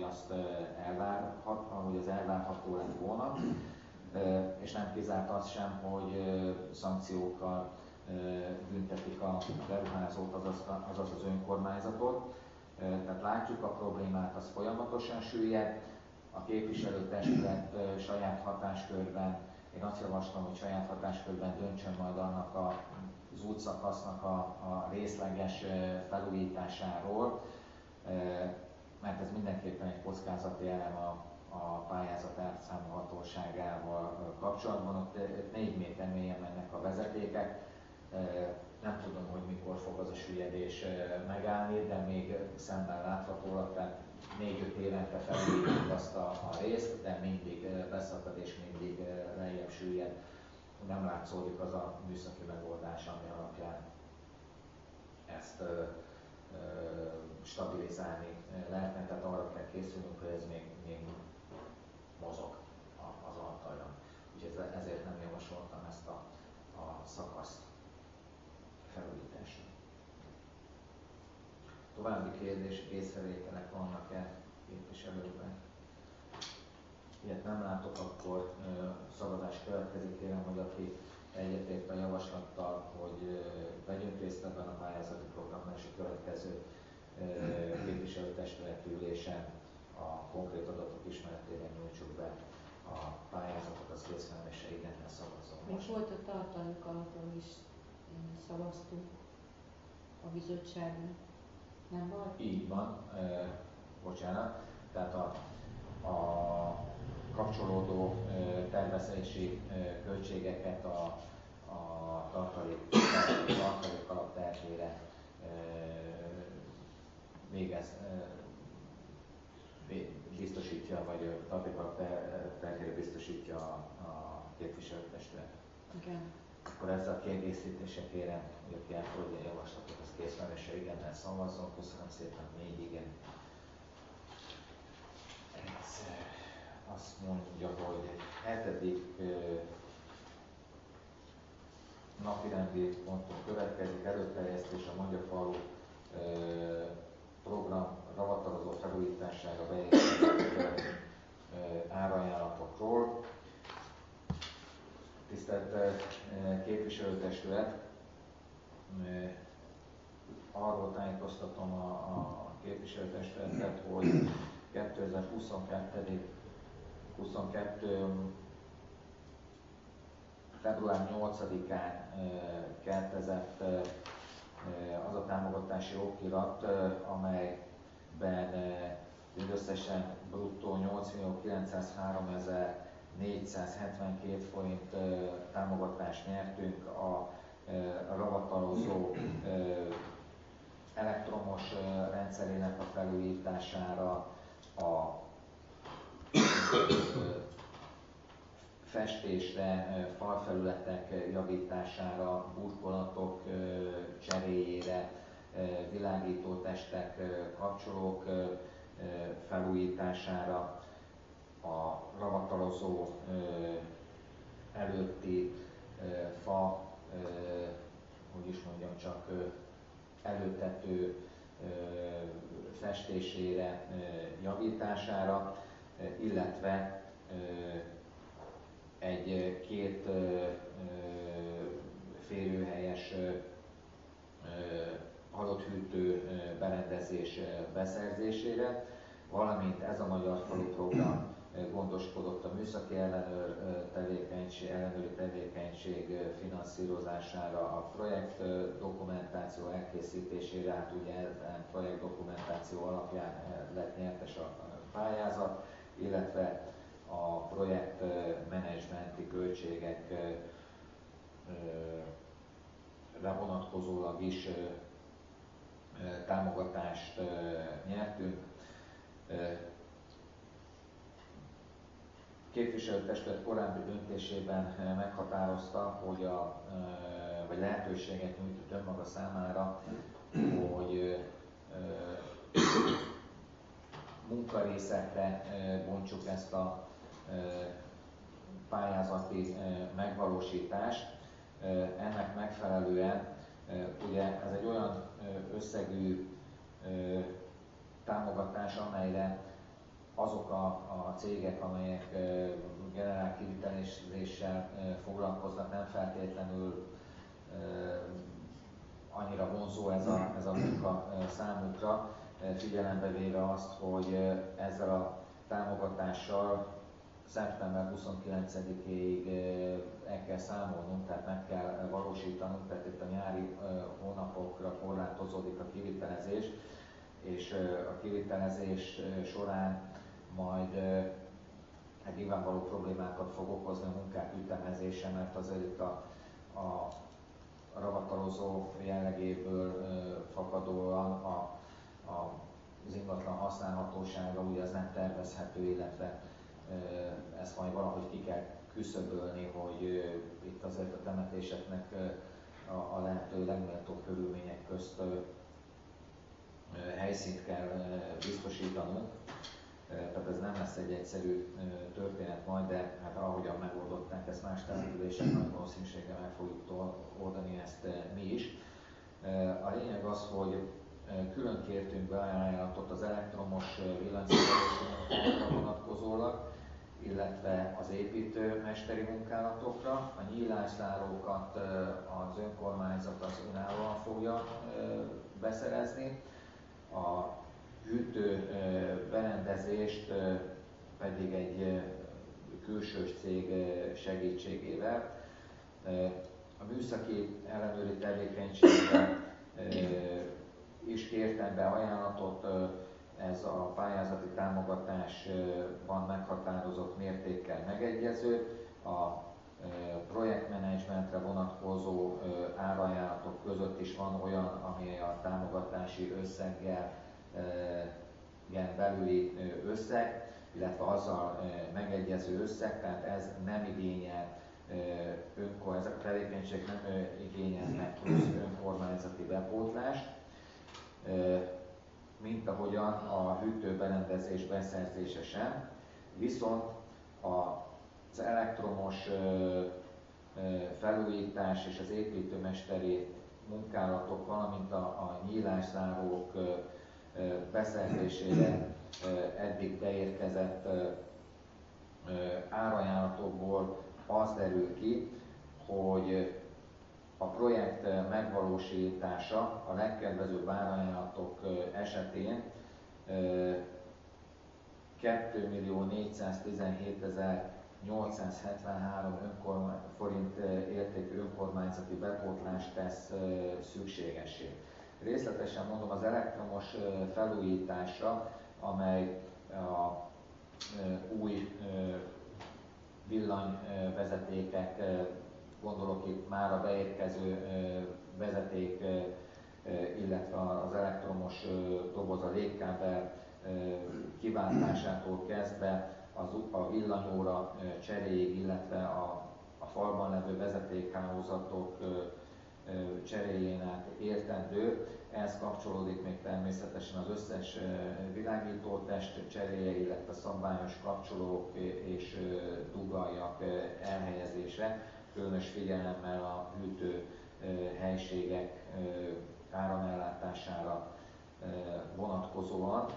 az elvárható lett volna. És nem kizárt az sem, hogy szankciókkal büntetik a beruházót, azaz az önkormányzatot. Tehát látjuk a problémát, az folyamatosan süllyed. A képviselőtestület saját hatáskörben, én azt javaslom, hogy saját hatáskörben döntsön majd annak az útszakasznak a részleges felújításáról, mert ez mindenképpen egy kockázati elem a pályázat elszámolhatóságával kapcsolatban. Ott 4 méter mélyen mennek a vezetékek. Nem tudom, hogy mikor fog az a süllyedés megállni, de még szemmel láthatólag, tehát 4-5 évente felújítjuk azt a részt, de mindig beszakad és mindig lejjebb süllyed. Nem látszódik az a műszaki megoldás, ami alapján ezt stabilizálni lehetne, tehát arra kell készülnünk, hogy ez még mozog az altajon. Úgyhogy ezért nem javasoltam ezt a szakaszt felújításra. További kérdések, észrevételek vannak-e képviselőkben? Ilyet nem látok, akkor szavazás következik. Kérem, hogy aki egyetért a javaslattal, hogy vegyünk részt ebben a pályázati programban, és a következő képviselőtestületi ülésen a konkrét adatok ismeretében nyújtsuk be a pályázatot, az részvevőse igennel szavazzon. Még volt a tartalék alapról is szavaztunk a bizottságban, nem volt? Így van, bocsánat, tehát a kapcsolódó tervezési költségeket a tartalék alap terhére biztosítja, vagy tartalék alap terhére biztosítja a képviselőtestület. Igen. Akkor ezzel a kiegészítése kérem, hogy aki elfogadja a javaslatot, az készfelmese igennel szavazzon. Köszönöm szépen, 4 igen. Egyszer azt mondja, hogy 7. napirendi ponton következik előterjesztés a Magyarfalu program ravatalozó felújítására bejelentett árajánlatokról. testület. Arról tájékoztatom a képviselőtestületet, hogy 2022. február 8-án keltezett az a támogatási okirat, amelyben mindösszesen bruttó 8.903.472 forint támogatást nyertünk a ravatalozó elektromos rendszerének a felújítására, a festésre, falfelületek javítására, burkolatok cseréjére, világítótestek, kapcsolók felújítására, a ravatalozó előtti fa, hogy is mondjam, csak előtető festésére, javítására, illetve két férőhelyes halotthűtő berendezés beszerzésére, valamint ez a Magyar Falu Program gondoskodott a műszaki ellenőri tevékenység finanszírozására, a projekt dokumentáció elkészítésére, hát ugye a projekt dokumentáció alapján lett nyertes a pályázat, illetve a projekt menedzsmenti költségekre vonatkozólag is támogatást nyertünk. Képviselőtestület korábbi döntésében meghatározta, hogy vagy lehetőséget nyújtott önmaga számára, hogy munkarészekre bontsuk ezt a pályázati megvalósítást. Ennek megfelelően ugye ez egy olyan összegű támogatás, amelyre azok a cégek, amelyek generál kivitelezéssel foglalkoznak, nem feltétlenül annyira vonzó ez a munka számukra, figyelembe véve azt, hogy ezzel a támogatással szeptember 29-ig el kell számolnunk, tehát meg kell valósítanunk, tehát itt a nyári hónapokra korlátozódik a kivitelezés, és a kivitelezés során majd nyilvánvaló problémákat fog okozni a munkák ütemezése, mert azért itt a ravatalozó jellegéből fakadóan az ingatlan használhatósága ugye ez nem tervezhető, illetve ezt majd valahogy ki kell küszöbölni, hogy itt azért a temetéseknek a lehető legméltóbb körülmények közt helyszínt kell biztosítanunk. Tehát ez nem lesz egy egyszerű történet majd, de hát ahogyan megoldották ezt más településen, nagy valószínűséggel meg fogjuk oldani ezt mi is. A lényeg az, hogy külön kértünk be ajánlatot az elektromos villanyszerelési vonatkozólag, illetve az építőmesteri munkálatokra. A nyílászárókat az önkormányzat az önállóan fogja beszerezni, a hűtő berendezést pedig egy külsős cég segítségével. A műszaki ellenőri tevékenységre is kértem be ajánlatot, ez a pályázati támogatásban meghatározott mértékkel megegyező. A projektmenedzsmentre vonatkozó árajánlatok között is van olyan, ami a támogatási összeggel belüli összeg, illetve azzal megegyező összeg, tehát ez nem igényel ezek a tevékenységek nem igényelnek plusz önkormányzati bepótlást, mint ahogyan a hűtőberendezés beszerzése sem, viszont az elektromos felújítás és az építőmesteri munkálatok, valamint a nyílászárók beszerzésére eddig beérkezett árajánlatokból az derül ki, hogy a projekt megvalósítása a legkedvezőbb árajánlatok esetén 2.417.873 forint értékű önkormányzati bepótlást tesz szükségessé. Részletesen mondom, az elektromos felújításra, amely a új villanyvezetékek, gondolok itt már a beérkező vezeték, illetve az elektromos doboz, a légkábel kiváltásától kezdve a villanyóra cseréig, illetve a falban levő vezetékhálózatok cseréjének értendő. Ehhez kapcsolódik még természetesen az összes világítótest cseréje, illetve szabványos kapcsolók és dugaljak elhelyezése, különös figyelemmel a hűtő helységek áramellátására vonatkozóan.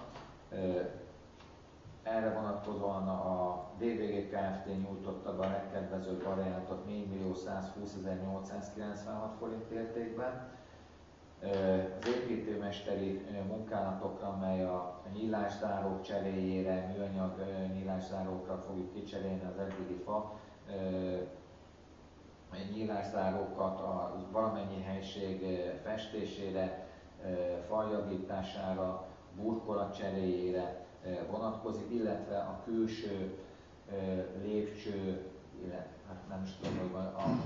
Erre vonatkozóan a DVG Kft. Nyújtotta be a legkedvezőbb ajánlatot 4.120.896 forint értékben. Az építőmesteri munkálatokra, amely a nyílászárók cseréjére, műanyag nyílászárókra fogjuk kicserélni az eddigi fa nyílászárókat, a valamennyi helység festésére, faljavítására, burkolat cseréjére vonatkozik, illetve a külső lépcső, illetve hát nem is tudom, hogy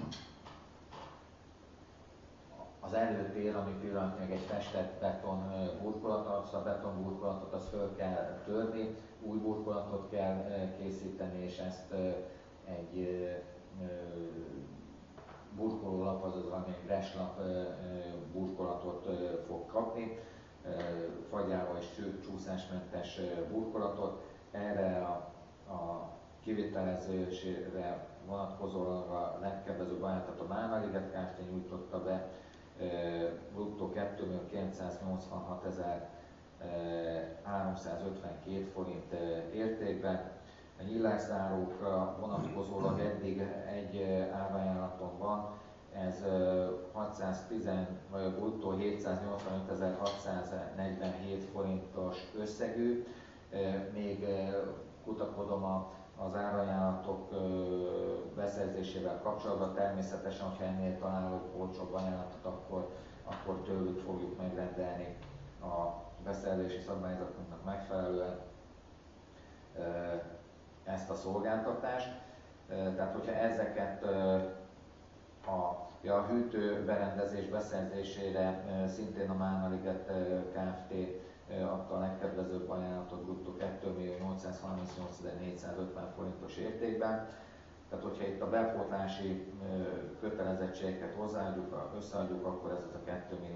az előtér, ami pillanatnyilag egy festett beton burkolat, az a beton burkolatot azt föl kell törni, új burkolatot kell készíteni, és ezt egy burkolólap, azaz valami breslap burkolatot fog kapni, fagyával és csúszásmentes burkolatot. Erre a kivitelezésére vonatkozóan a legkedvezőbb ajánlatot a Málna-liget Kft. Nyújtotta be bruttó 2.986.352 forint értékben. A nyílászárókra vonatkozólag eddig egy árajánlaton van, ez 610, vagy bruttó 785.647 forintos összegű. Még kutakodom az árajánlatok beszerzésével kapcsolatban. Természetesen, ha ennél találok olcsóbb ajánlatot, akkor tőlük fogjuk megrendelni a beszerzési szabályzatunknak megfelelően ezt a szolgáltatást. Tehát, hogyha ezeket a hűtőberendezés beszerzésére szintén a Málna-liget Kft. Adta a legkedvezőbb ajánlatot bruttó 2.838.450 forintos értékben. Tehát, hogyha itt a bepótlási kötelezettségeket összeadjuk, akkor ez a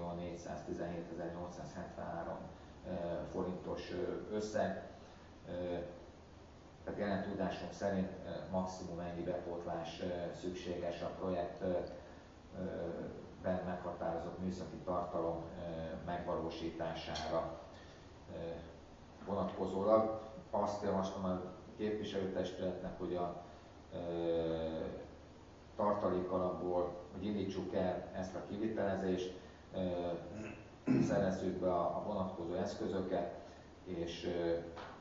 2.417.873 forintos összeg. Tehát jelen tudásunk szerint maximum ennyi bepótlás szükséges a projektben meghatározott műszaki tartalom megvalósítására vonatkozólag. Azt javaslom a képviselőtestületnek, hogy a tartalékalapból, hogy indítsuk el ezt a kivitelezést, szerezzük be a vonatkozó eszközöket, és a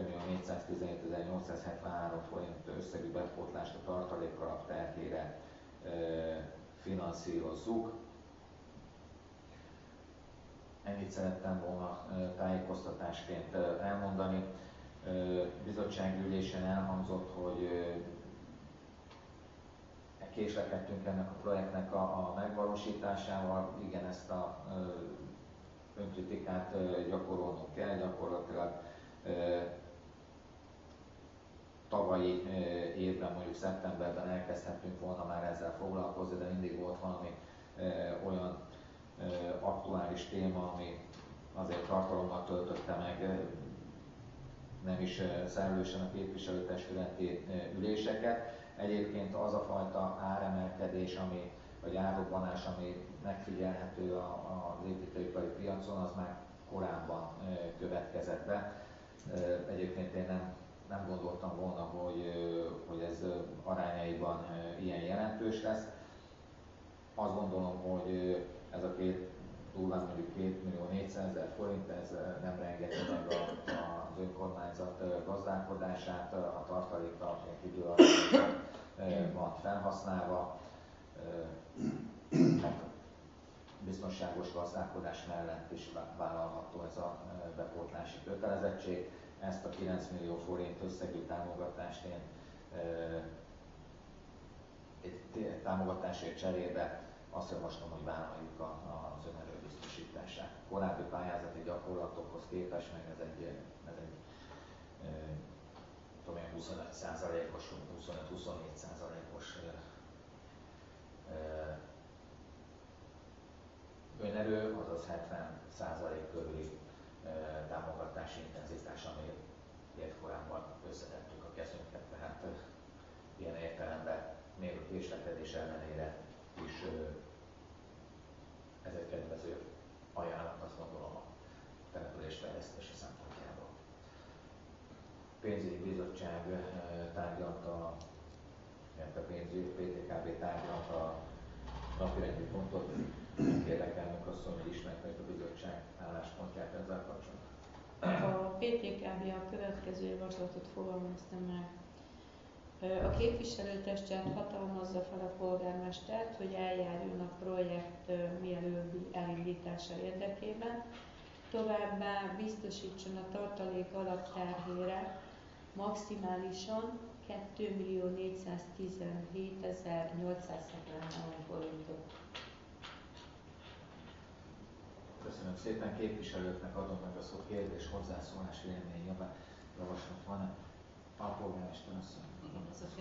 2.417.873 forint összegű bepótlást a tartalékalap terhére finanszírozzuk. Ennyit szerettem volna tájékoztatásként elmondani. Bizottsági ülésen elhangzott, hogy késlekedtünk ennek a projektnek a megvalósításával. Igen, ezt a önkritikát gyakorolnunk kell, gyakorlatilag tavalyi évben, mondjuk szeptemberben elkezdhettünk volna már ezzel foglalkozni, de mindig volt valami olyan aktuális téma, ami azért tartalommal töltötte meg nem is szerelősen a képviselőtestületi üléseket. Egyébként az a fajta áremelkedés, vagy árrobbanás, ami megfigyelhető az építőipari piacon, az már korábban következett be. Egyébként én nem gondoltam volna, hogy ez arányaiban ilyen jelentős lesz. azt gondolom, hogy ez a durván mondjuk 2.400.000 forint, ez nem rengeti meg az önkormányzat gazdálkodását, a tartalékra van felhasználva, biztonságos gazdálkodás mellett is vállalható ez a bepótlási kötelezettség. Ezt a 9 millió forint összegű támogatást én támogatásért cserébe azt javaslom, hogy vállaljuk az önerő biztosítását. Korábbi pályázati gyakorlatokhoz képest, meg ez egy 25%-os, 25-27%-os önerő, azaz 70% körüli támogatási intenzitás, amiért korábban összetettük a kezünket, tehát ilyen értelemben még a késlekedés ellenére is ez egy kedvező ajánlat, azt gondolom, a településfejlesztési szempontjából. A pénzügyi bizottság tárgyalta, illetve a pénzügyi PTKB tárgyalta a napirendi pontot. Kérlek elnök asszony, hogy ismertjük a bizottság álláspontját ezzel kapcsolatban. A PTKB a következő javaslatot fogalmazta meg. A képviselőtestület hatalmazza fel a polgármestert, hogy eljárjon a projekt mielőbbi elindítása érdekében, továbbá biztosítson a tartalék alapterhére maximálisan 2.417.873 forintot. Köszönöm szépen, képviselőknek adom meg a szót, kérdés, hozzászólás, vélemény, javaslat van-e? A polgármester asszony. Ez a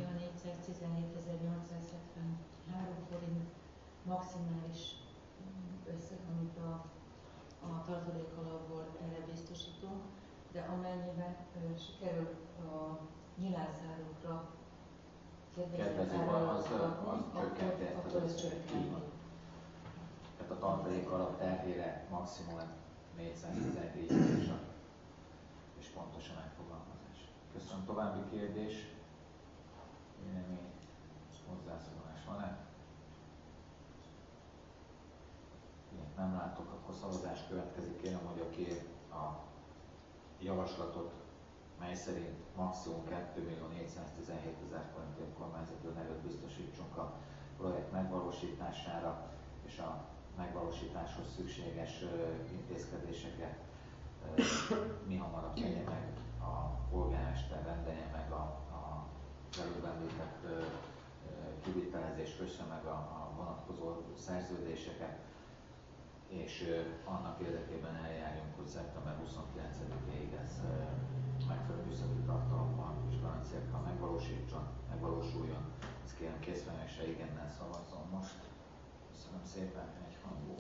2.417.873 forint maximális összeg, amit a tartalék alapból erre biztosítunk, de amennyiben sikerül a nyilászárokra kedvező árakat adni, akkor ez csökkenti. Tehát a tartalék alap terhére maximum 417 és pontosan megfogalmazás. Köszönöm. További kérdés, vélemény, hozzászólás van-e? Ilyet nem látok, akkor szavazás következik. Kérem, hogy aki a javaslatot, mely szerint maximum 2.417.000 forint önkormányzati önerőt biztosítsunk a projekt megvalósítására, és a megvalósításhoz szükséges intézkedéseket mi hamarabb tegye meg a polgármester, rendelje meg az előbb említett kivitelezés, kösse meg a vonatkozó szerződéseket, és annak érdekében eljárjunk, hogy szeptember 29-ig ez megfelelő műszaki tartalommal és garanciákkal megvalósuljon. Ezt kérem készfelemelése igennel szavazzon most. Köszönöm szépen, egyhangú.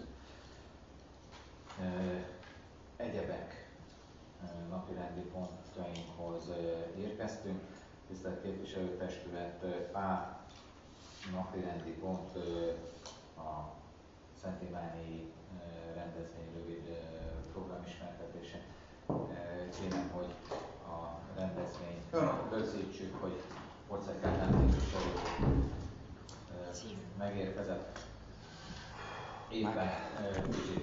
Egyebek napirendi pontjainkhoz érkeztünk. Tisztelt képviselőtestület, A napirendi pont a Szent Iványi rendezvény rövid programismertetése. Kérem, hogy a rendezvényt rögzítsük, hogy Pocek Ádám képviselő megérkezett. Éppen kicsit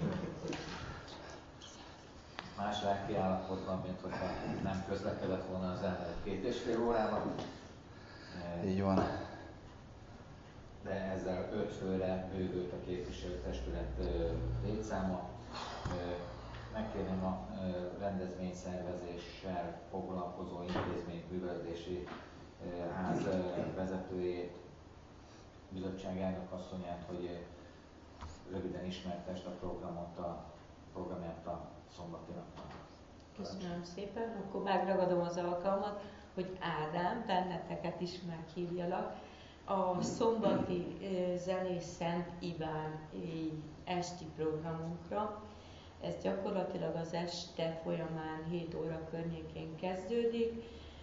más lelki állapotban, mint hogyha nem közlekedett volna az elmúlt 2,5 órában. Így van. De ezzel 5 főre bővült a képviselőtestület létszáma. Megkérném a rendezvényszervezéssel foglalkozó intézményművelődési ház vezetőjét, bizottság elnök asszonyát, hogy röviden ismertest a programját a szombati napnak. Köszönöm szépen, akkor megragadom az alkalmat, hogy Ádám, benneteket is meghívjalak a szombati zenés Szent Iván esti programunkra. Ez gyakorlatilag az este folyamán 7 óra környékén kezdődik.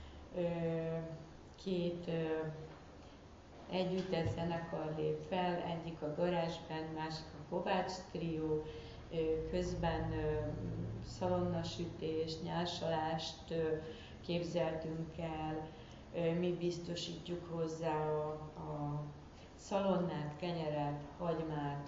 Két együttes zenekar lép fel, egyik a GarageBand, másik a Kovács Trio, közben szalonnasütés, nyársalást képzeltünk el, mi biztosítjuk hozzá a szalonnát, kenyeret, hagymát,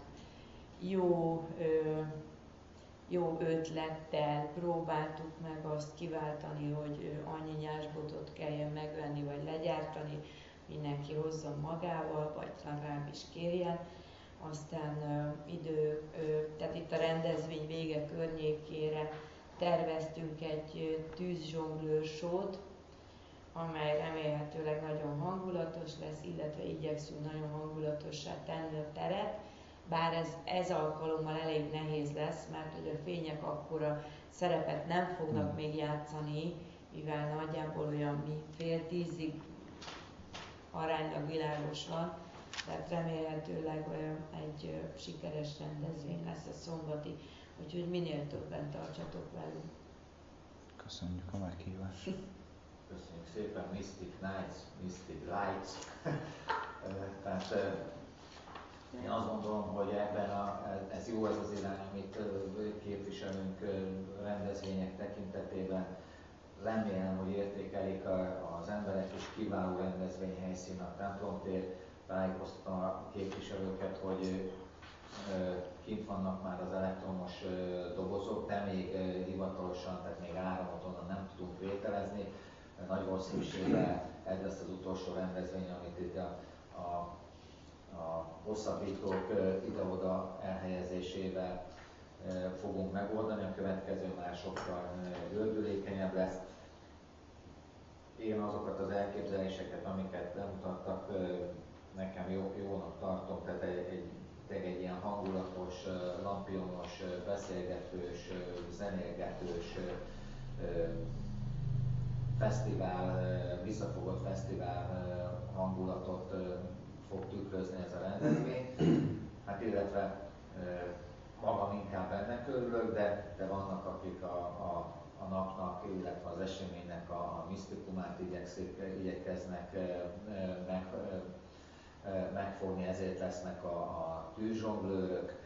jó ötlettel próbáltuk meg azt kiváltani, hogy annyi nyásbotot kelljen megvenni vagy legyártani, mindenki hozzon magával, vagy legalábbis kérjen. Aztán tehát itt a rendezvény vége környékére terveztünk egy tűzzsonglőrsót, amely remélhetőleg nagyon hangulatos lesz, illetve igyekszünk nagyon hangulatossá tenni a teret, bár ez alkalommal elég nehéz lesz, mert hogy a fények akkora szerepet nem fognak még játszani, mivel nagyjából olyan fél 10-ig aránylag világos van, tehát remélhetőleg egy sikeres rendezvény lesz a szombati, úgyhogy minél többen tartsatok velünk. Köszönjük a meghívást. Köszönjük szépen, Mystic Nights, Mystic Lights. Tehát én azt gondolom, hogy ez jó ez az irány, amit képviselünk rendezvények tekintetében. Remélem, hogy értékelik az emberek is, kiváló rendezvényhelyszín a templomtér. Tájékoztatom a képviselőket, hogy kint vannak már az elektromos dobozok, de még hivatalosan, tehát még áramot onnan nem tudunk vételezni. Nagy valószínűséggel ez lesz az utolsó rendezvény, amit itt a hosszabbítók ide-oda elhelyezésével fogunk megoldani, a következő már sokkal gördülékenyebb lesz. Én azokat az elképzeléseket, amiket bemutattak, nekem jónak tartom, tehát egy ilyen hangulatos, lampionos, beszélgetős, zenélgetős fesztivál, visszafogott fesztivál hangulatot fog tükrözni ez a rendezvény. Hát illetve magam inkább ennek örülök, de vannak, akik a napnak, illetve az eseménynek a misztikumát igyekeznek megfogni, ezért lesznek a tűzzsonglőrök.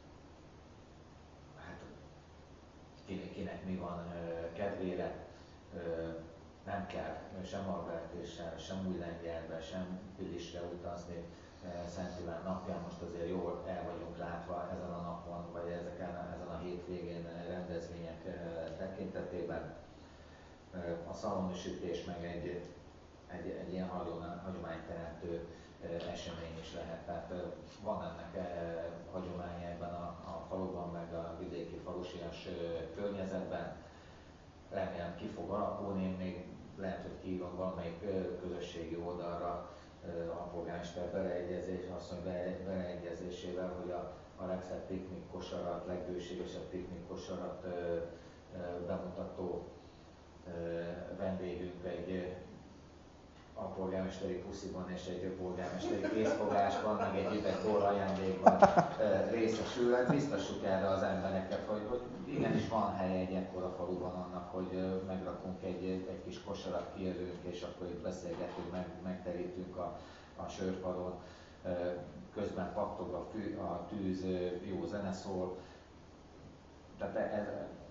Hát kinek mi van kedvére, nem kell sem Margretésre, sem Újlengyelbe, sem Pilisre utazni Szent Iván napján. Most azért jól el vagyunk látva ezen a napon, vagy ezen a hétvégén rendezvények tekintetében. A szaloni sütés meg egy ilyen hagyományteremtő esemény is lehet. Tehát van ennek hagyománya ebben a faluban, meg a vidéki falusias környezetben. Remélem ki fog alakulni, én még lehet, hogy kiírom valamelyik közösségi oldalra a polgármester beleegyezésével, hogy a legszebb piknik kosarat, legbőségesebb piknik kosarat bemutató vendégünk egy alpolgármesteri pusziban és egy polgármesteri készfogásban, meg egy üveg bor ajándékban részesül. Biztosuk erre az embereket, hogy igenis van hely egy ekkora faluban annak, hogy megrakunk egy kis kosarat, kijövünk, és akkor itt beszélgetünk, megterítünk a sörpadon, közben pattog a tűz, jó zene szól. Tehát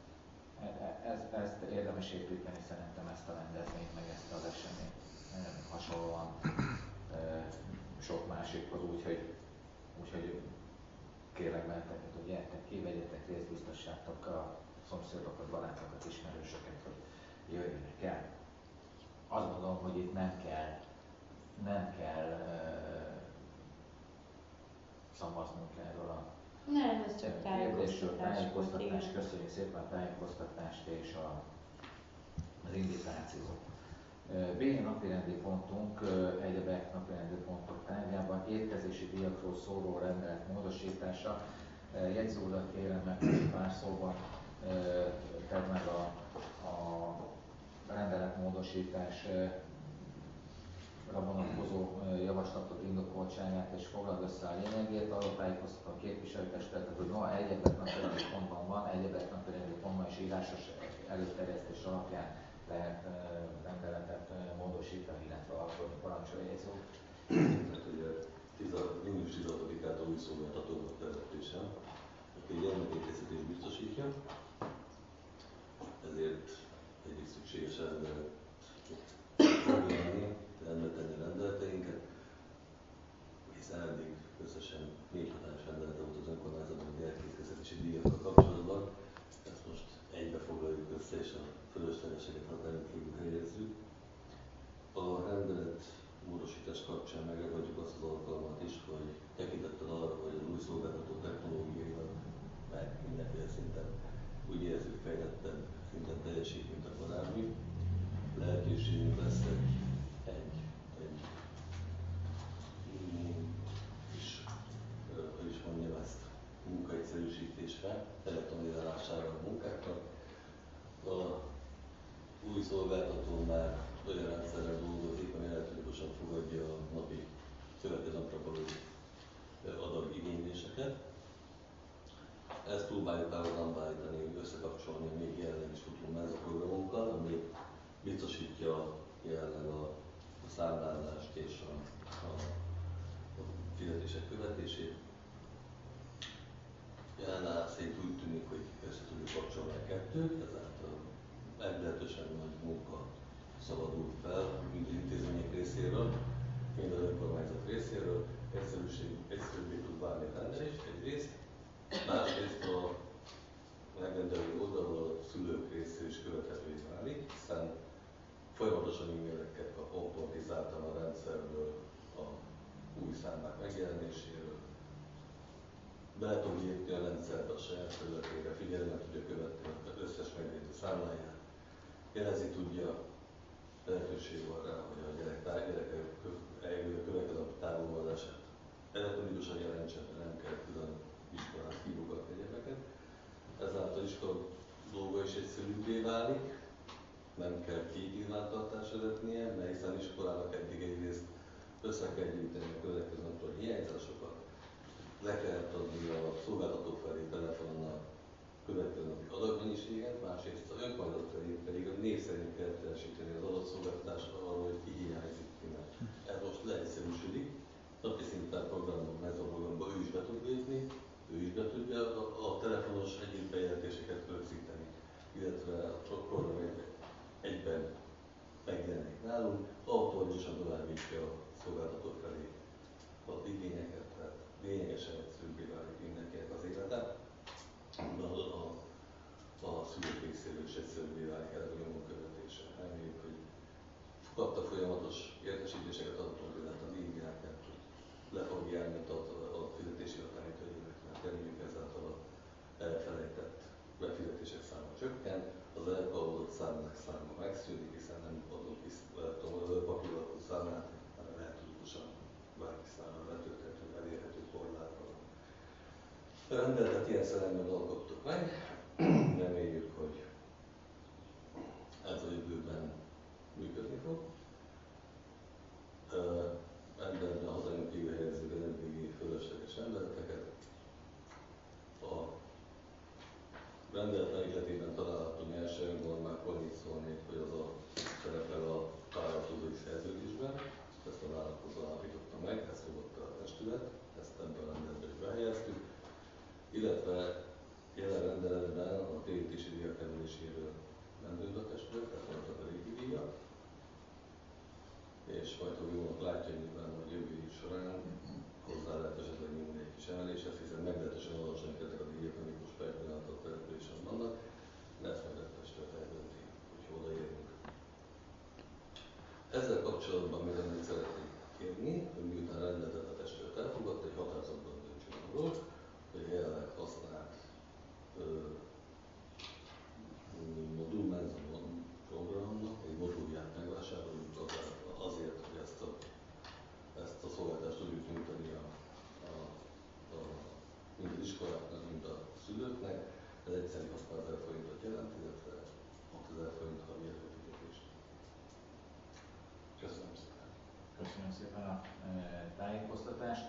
ezt érdemes építeni szerintem, ezt a rendezvényt, meg ezt az eseményt. Hasonlóan sok másikhoz, úgyhogy kérlek benneteket, hogy gyertek ki, vegyetek részt, biztossátok a szomszédokat, barátokat, ismerősöket, hogy jöjjenek el. Azt gondolom, hogy itt nem kell szavaznunk erről a Nem, ez csak tájékoztatás. Köszönjük szépen a tájékoztatást és az invitációt. B napirendi pontunk egyebek napirendi pontok tárgyában étkezési díjakról szóló rendelet módosítása. Jegyzőurat kérem meg, hogy pár szóban tedd meg a rendelet módosításra vonatkozó javaslatot, indokoltságát, és foglald össze a lényegét. Arról tájékoztatom a képviselőtestületet, hogy ma egyebek napirendi pontban van, egyebek napirendi pontban és írásos előterjesztés alapján lehet rendeletet módosítani, illetve alkotni, parancsolja Jézus. Tehát ugye június 16-ától új szolgáltatónak vezetése, aki egy gyermekétészetést biztosítja, ezért egyik szükséges rendelet rendbe tenni a rendeleteinket, hiszen úgy érezzük fejlettebb szinten teljesít, mint a korábbi. Lehetőségünk lesz egy hogy is mondjam ezt, munkaegyszerűsítésre, elektronizálására a munkáknak. A új szolgáltató már olyan rendszerrel dolgozik, ami elektronikusan fogadja a napi következő napra való adagigényléseket. Ezt próbáljuk párhuzamba állítani, összekapcsolni a még jelenleg is futó menzaprogramunkkal, ami biztosítja jelenleg a számlázást és a fizetések követését. Jelenleg szép úgy tűnik, hogy össze tudjuk kapcsolni a kettőt, ezáltal meglehetősen nagy munka szabadult fel, mind az intézmények részéről, mind az önkormányzat részéről, egyszerűbbé tud válni a rendelés egyrészt, másrészt a megrendelő oldalról a szülők részéről is követhetővé válik, hiszen folyamatosan e-maileket kap automatizáltan a rendszerből a új számlák megjelenéséről. Bele tud lépni a rendszerbe a saját területére, figyelemmel tudja követni az összes meglévő számláját, jelezni tudja, lehetőség van rá, hogy a gyerekek következő távolmazását elektronikusan jelentsen, nem kell külön iskolát hívogatni egyebeket. Ezáltal iskola dolga is egyszerűbbé válik, nem kell két nyilvántartást vezetnie, mert hiszen iskolának eddig egyrészt össze kell gyűjteni a következő napról hiányzásokat, le kellett adni a szolgáltató felé telefonnal következő napi adagmennyiséget, másrészt az önkormányzat felé pedig a név szerint kell teljesíteni az adatszolgáltatásra arról, hogy ki hiányzik ki meg. Ez most leegyszerűsödik, napi szinten programban, mezoprogramban ő is be tud lépni, ő is be tudja a telefonos egyéb bejelentéseket rögzíteni, illetve a program egyben megjelenik nálunk, automatikusan továbbítja a szolgáltató felé az igényeket, tehát lényegesen egyszerűbbé válik mindenkinek az élete. A szülők részéről is egyszerűbbé válik el a nyomon követése. Reméljük, hogy kapta folyamatos értesítéseket automatizáltan e-maileket, le fog járni a fizetési határidőjének, mert reméljük ezáltal a elfelejtett befizetések száma csökken, az elkalódott számlák száma megszűnik, hiszen nem adunk papíralapú számlát, hanem elektronikusan bárki számára letölthető, elérhető formában. A rendeletet ilyen szellemben alkottuk meg, reméljük, hogy ez a jövőben működni fog. Rendeletben hatályon kívül helyezzük az eddigi fölösleges rendeleteket. A rendelet mellékletében található nyers normák, annyit szólnék, hogy az a szerepel a vállalkozói szerződésben, ezt a vállalkozó állapította meg, ezt fogadta a testület, ezt ebben a rendeletbe is behelyeztük, illetve jelen rendeletben a térítési díjak emeléséről nem dönt a testület, tehát maradtak a régi díjak, és majd a jónak látja nyilván, hogy jövő év során hozzá lehet esetleg nyúlni egy kis emeléshez, hiszen meglehetősen alacsonyak ezek a díjak, amik most per pillanatot településen vannak, de ezt meg a testület eldönti, hogy odaérünk. Ezzel kapcsolatban még annyit szeretnék kérni, hogy miután rendeletet a testület elfogadta, egy határozatban döntsünk arról, hogy a jelenleg használt modulmenza programnak egy modulját megvásároljuk azért, hogy ezt a szolgáltást tudjuk nyújtani mind az iskoláknak, mind a szülőknek. Ez egyszerű 60 000 forintot jelent, illetve 6 000 forint havi előfizetést. Köszönöm szépen. Köszönöm szépen a tájékoztatást.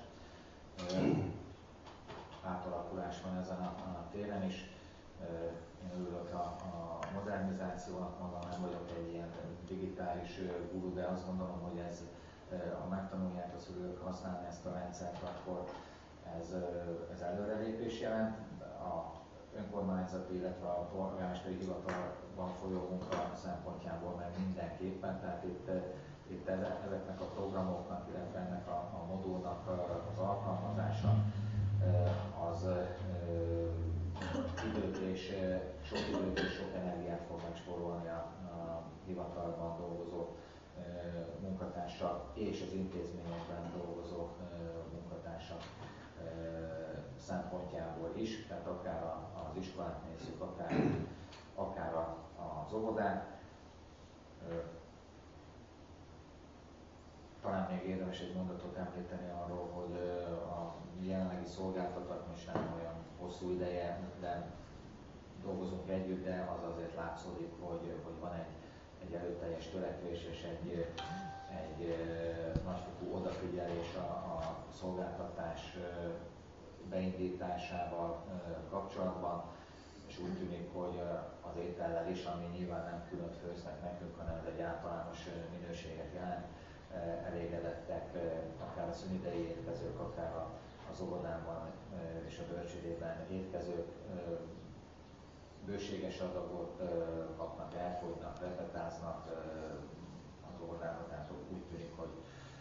Átalakulás van ezen a téren is. Én örülök a modernizációnak, magam nem vagyok egy ilyen digitális guru, de azt gondolom, hogy ez, ha megtanulják a szülők használni ezt a rendszert, akkor ez előrelépés jelent. A önkormányzati, illetve a polgármesteri hivatalban folyó munka szempontjából meg mindenképpen, tehát itt ezeknek a programoknak, illetve ennek a modulnak az alkalmazása az sok időt és sok energiát fog megspórolni a hivatalban dolgozó munkatársak és az intézményekben dolgozó munkatársak szempontjából is, tehát akár a az iskolát nézzük, akár az óvodát. Talán még érdemes egy mondatot említeni arról, hogy a jelenlegi szolgáltatók most nem olyan hosszú ideje, de dolgozunk együtt, de az azért látszódik, hogy van egy erőteljes törekvés és egy nagyfokú odafigyelés a szolgáltatás beindításával kapcsolatban, és úgy tűnik, hogy az étellel is, ami nyilván nem külön főznek nekünk, hanem ez egy általános minőséget jelent, elégedettek, akár a szünidei étkezők, akár az óvodában és a bölcsődében étkezők bőséges adagot kapnak, elfogynak, repetáznak az óvodában, tehát úgy tűnik, hogy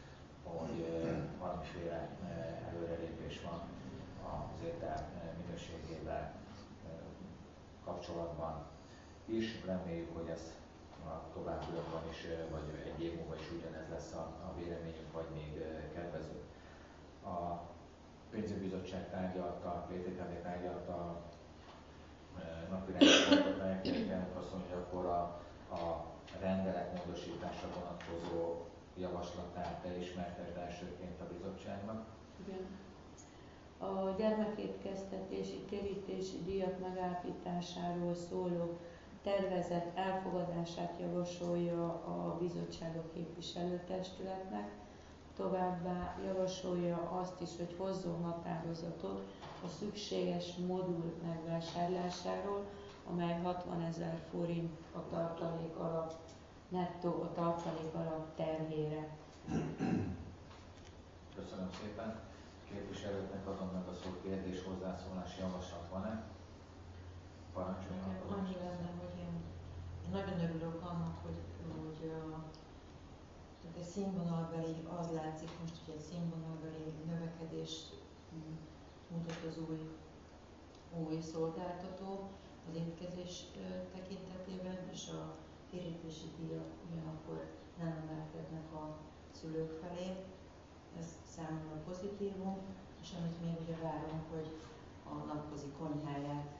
valamiféle előrelépés van az étel minőségével kapcsolatban is. Reméljük, hogy ez a továbbiakban is, vagy egy év múlva is ugyanez lesz a véleményünk, vagy még kedvező. A pénzügybizottság tárgyalta, PTKB tárgyalta napirendi pontot, melyeknek azt mondja, hogy akkor a rendelet módosításra vonatkozó javaslatát te ismerted elsőként a bizottságnak. Igen. A gyermekétkeztetési térítési díjak megállapításáról szóló tervezet elfogadását javasolja a bizottság a képviselőtestületnek. Továbbá javasolja azt is, hogy hozzon határozatot a szükséges modul megvásárlásáról, amely 60 000 forint a tartalék alap, nettó a tartalék alap terhére. Köszönöm szépen. Képviselőknek adom meg a szót, kérdés, hozzászólási javaslat van-e? Parancsoljon. Annyi lenne, hogy én nagyon örülök annak, hogy tehát egy színvonalbeli, az látszik most, hogy egy színvonalbeli növekedést mutat az új szolgáltató az étkezés tekintetében, és a térítési díjak ugyanakkor nem emelkednek a szülők felé. Ez számomra pozitívum, és amit még ugye várom, hogy a napközi konyháját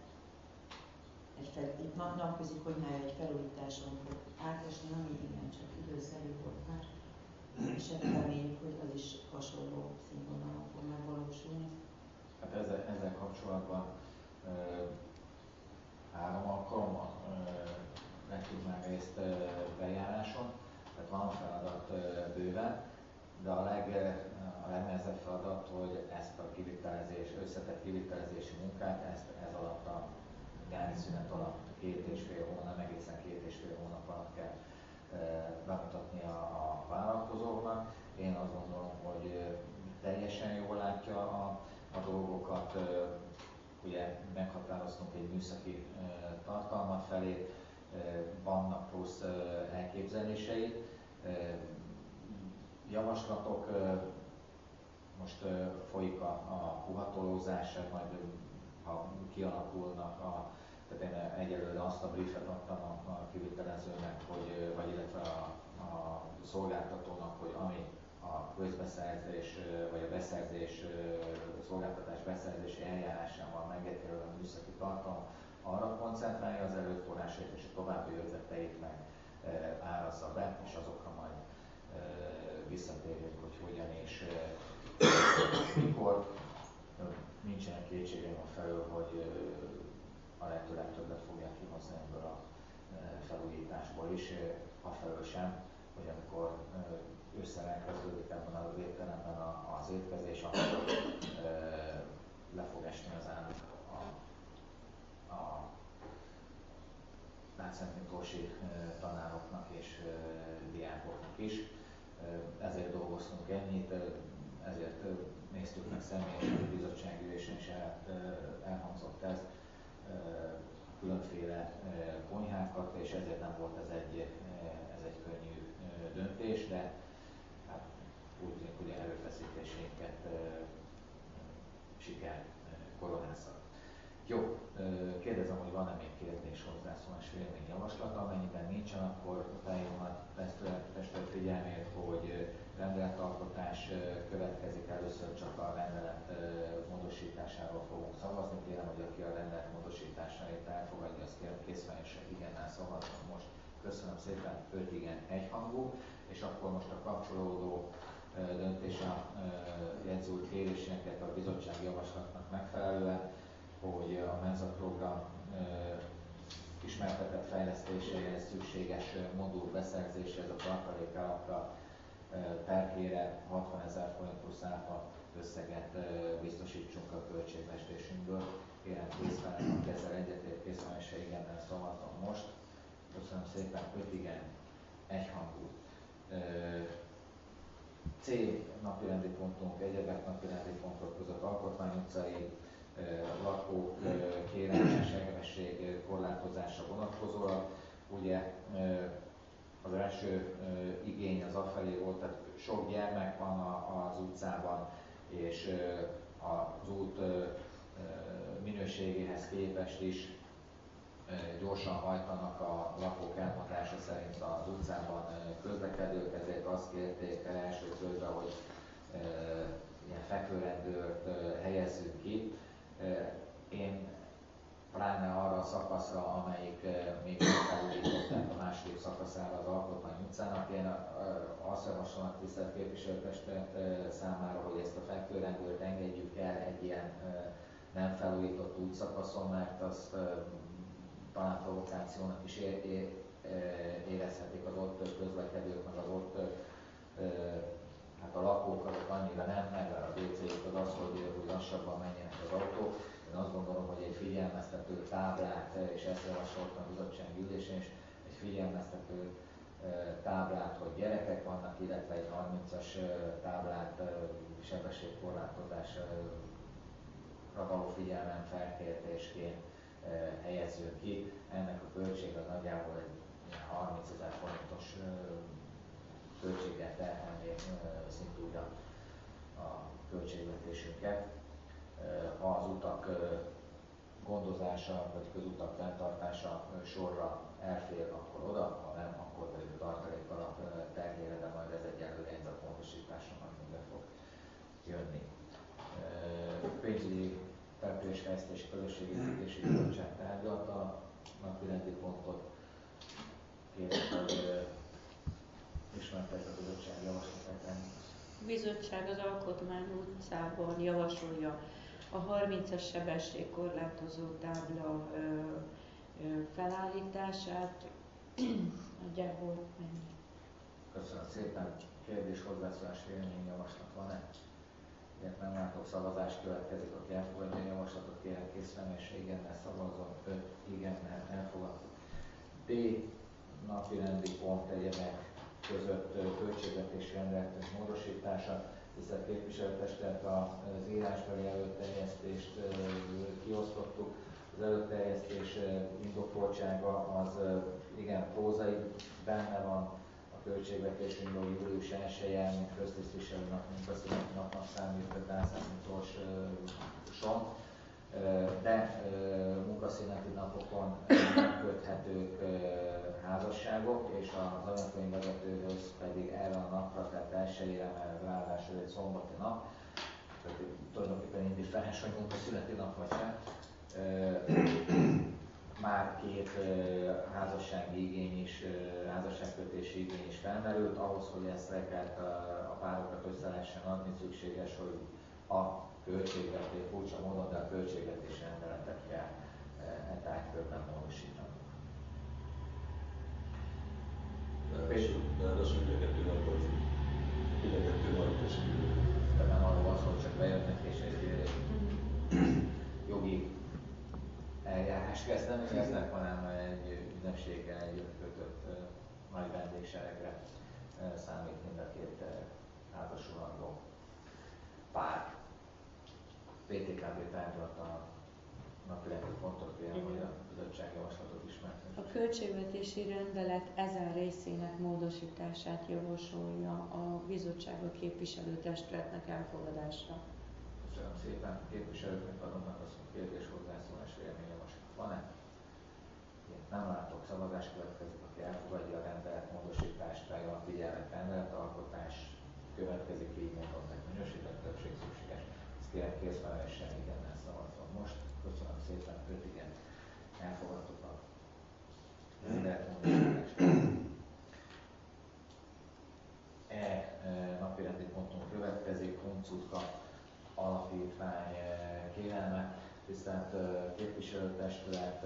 napközi konyhája egy felújításon fog átesni, ami igencsak időszerű volt már, és reméljük, hogy az is hasonló színvonalon fog megvalósulni. Hát ezzel kapcsolatban 3 alkalommal vettünk már részt bejáráson, tehát van feladat bőven, de a legnehezebb feladat, hogy ezt a összetett kivitelezési munkát, ez alatt a nyári szünet alatt 2,5 hónap, egészen 2,5 hónap alatt kell bemutatni a vállalkozóknak. Én azt gondolom, hogy teljesen jól látja a dolgokat. Ugye meghatároztunk egy műszaki tartalmat felé, vannak plusz elképzelései, javaslatok, most folyik a puhatolózás, majd ha kialakulnak, tehát én egyelőre azt a briefet adtam a kivitelezőnek, vagy illetve a szolgáltatónak, hogy ami a közbeszerzés vagy a beszerzés, szolgáltatás beszerzési eljárásával megérkező a műszaki tartalom, arra koncentrálja az erőforrásait, és a további ötleteit meg árazza be, és azokra majd visszatérjük, hogy hogyan és mikor. Nincsenek kétségeim a felől, hogy a lehető legtöbbet fogják kihozni ebből a felújításból is, afelől sem, hogy amikor ősszel elkezdődik ebben az étteremben az étkezés, akkor le fog esni az áruk a Szent Miklósi tanároknak és diákoknak is. Ezért dolgoztunk ennyit, ezért néztük meg személyesen, a bizottsági ülésen is elhangzott ez, különféle konyhákat, és ezért nem volt ez egy könnyű döntés, de hát úgy tűnik, hogy erőfeszítéseinket siker koronázza. Jó, kérdezem, hogy van-e még kérdés, hozzászólás, vélemény, javaslat, amennyiben nincsen, akkor felhívom a testület figyelmét, hogy rendeletalkotás következik, először csak a rendelet módosításáról fogunk szavazni. Kérem, hogy aki a rendelet módosítás kérem készfelejéssel igennel szavazzon most. Köszönöm szépen, 5 igen egyhangú, és akkor most a kapcsolódó döntés a jegyzőt kérésénket a bizottság javaslatnak megfelelően, hogy a Menza program ismertetett fejlesztéséhez szükséges modul beszerzéséhez a tartalék alapra terhére 60 000 forint plusz áfa összeget biztosítsunk a költségvetésünkből. Kérem készfelejtsel, aki ezzel egyetért készfelejtsel igennel szavazzon most. Köszönöm szépen, 5 igen egyhangú. C napirendi pontunk, egyebek napirendi pontok között Alkotmány utcai lakók kérelmes sebesség korlátozása vonatkozólag. Ugye az első igény az afelé volt, tehát sok gyermek van az utcában, és az út minőségéhez képest is gyorsan hajtanak a lakók elmondása szerint az utcában közlekedők, ezért azt kérték első körben, hogy ilyen fekvőrendőrt helyezzünk ki. Én pláne arra a szakaszra, amelyik még felújították a második szakaszára az Alkotmány utcának. Én azt javaslom a tisztelt képviselőtestület számára, hogy ezt a fekvőrendőrt engedjük el egy ilyen nem felújított útszakaszon, mert azt talán provokációnak is érezhetik az ott közlekedők, meg az ott hát a lakók azok annyira nem, meg a céljuk az, hogy lassabban menjenek az autók. Én azt gondolom, hogy egy figyelmeztető táblát, és ezt javasoltam a bizottsági ülésén is, egy figyelmeztető táblát, hogy gyerekek vannak, illetve egy 30-as táblát sebességkorlátozásra való figyelmen felkértésként helyezzük ki. Ennek a költsége nagyjából egy 30 000 forintos költséggel terhelné szintúgy a költségvetésünket. Ha az utak gondozása vagy közutak fenntartása sorra elfér, akkor oda, ha nem, akkor pedig a tartalék alap terhére, de majd ez egyelőre egy a pontosításra majd be fog jönni. Pénzügyi Településfejlesztési Közösségépítési Bizottság tárgyalta a napirendi pontot. Kérem, hogy ismertek a bizottság javaslatát. A bizottság az Alkotmány utcában javasolja a 30-as sebességkorlátozó tábla felállítását. Nagyjából ennyi. Köszönöm szépen. Kérdés, hozzászólás, véleményjavaslat van-e? Ilyet nem látok, szavazás következik, aki elfogadja a javaslatot, kérem készfelmérse igennel szavazom, 5 igennel elfogadtuk. D napirendi pont egyebek között költségvetési rendeletek módosítása, tisztelt képviselőtestület, az írásbeli előterjesztést kiosztottuk. Az előterjesztés indokoltsága az igen prózai, benne van a költségvetésünkből július 1-je, mint köztisztviselőnap, munkaszünetnapnak számít a Dászár Miklóson, de munkaszüneti napokon nem köthetők házasságok, és az anyakönyvvezetőhöz pedig erre a napra, tehát 1-ére, mert ráadásul egy szombati nap, tehát tulajdonképpen indiferens, hogy munkaszüneti nap vagy sem. Már 2 házassági igény is, házasságkötési igény is felmerült, ahhoz, hogy ezt a párokat össze lehessen adni, szükséges, hogy a költségvetés, furcsa módon, de a költségvetési rendeletet kell tárgykörben módosítani. Ráadásul mind a kettő nagy testű. De nem arról van szó, csak bejönnek és egy jogi eljárás kezdeményeznek, hanem egy ünnepséggel együtt kötött nagy vendégseregre számít mind a 2 házasulandó pár. PTKB tárgyalta a napirendi pontot, kérem, hogy a bizottság javaslatot ismertesse. A költségvetési rendelet ezen részének módosítását javasolja a bizottság a képviselőtestületnek elfogadásra. Köszönöm szépen. Képviselőknek adom meg azt, hogy kérdés, hozzászólás, véleményjavaslat van-e? Nem látok, szavazás következik, aki elfogadja a rendelet módosítást, rájön a figyelmet rendeletalkotás következik, így mondom, meg minősített többség szükséges. Ezt kérem készfelelősen igennel szavazzon most. Köszönöm szépen, 5 igen. Elfogadtuk a képviselőtestület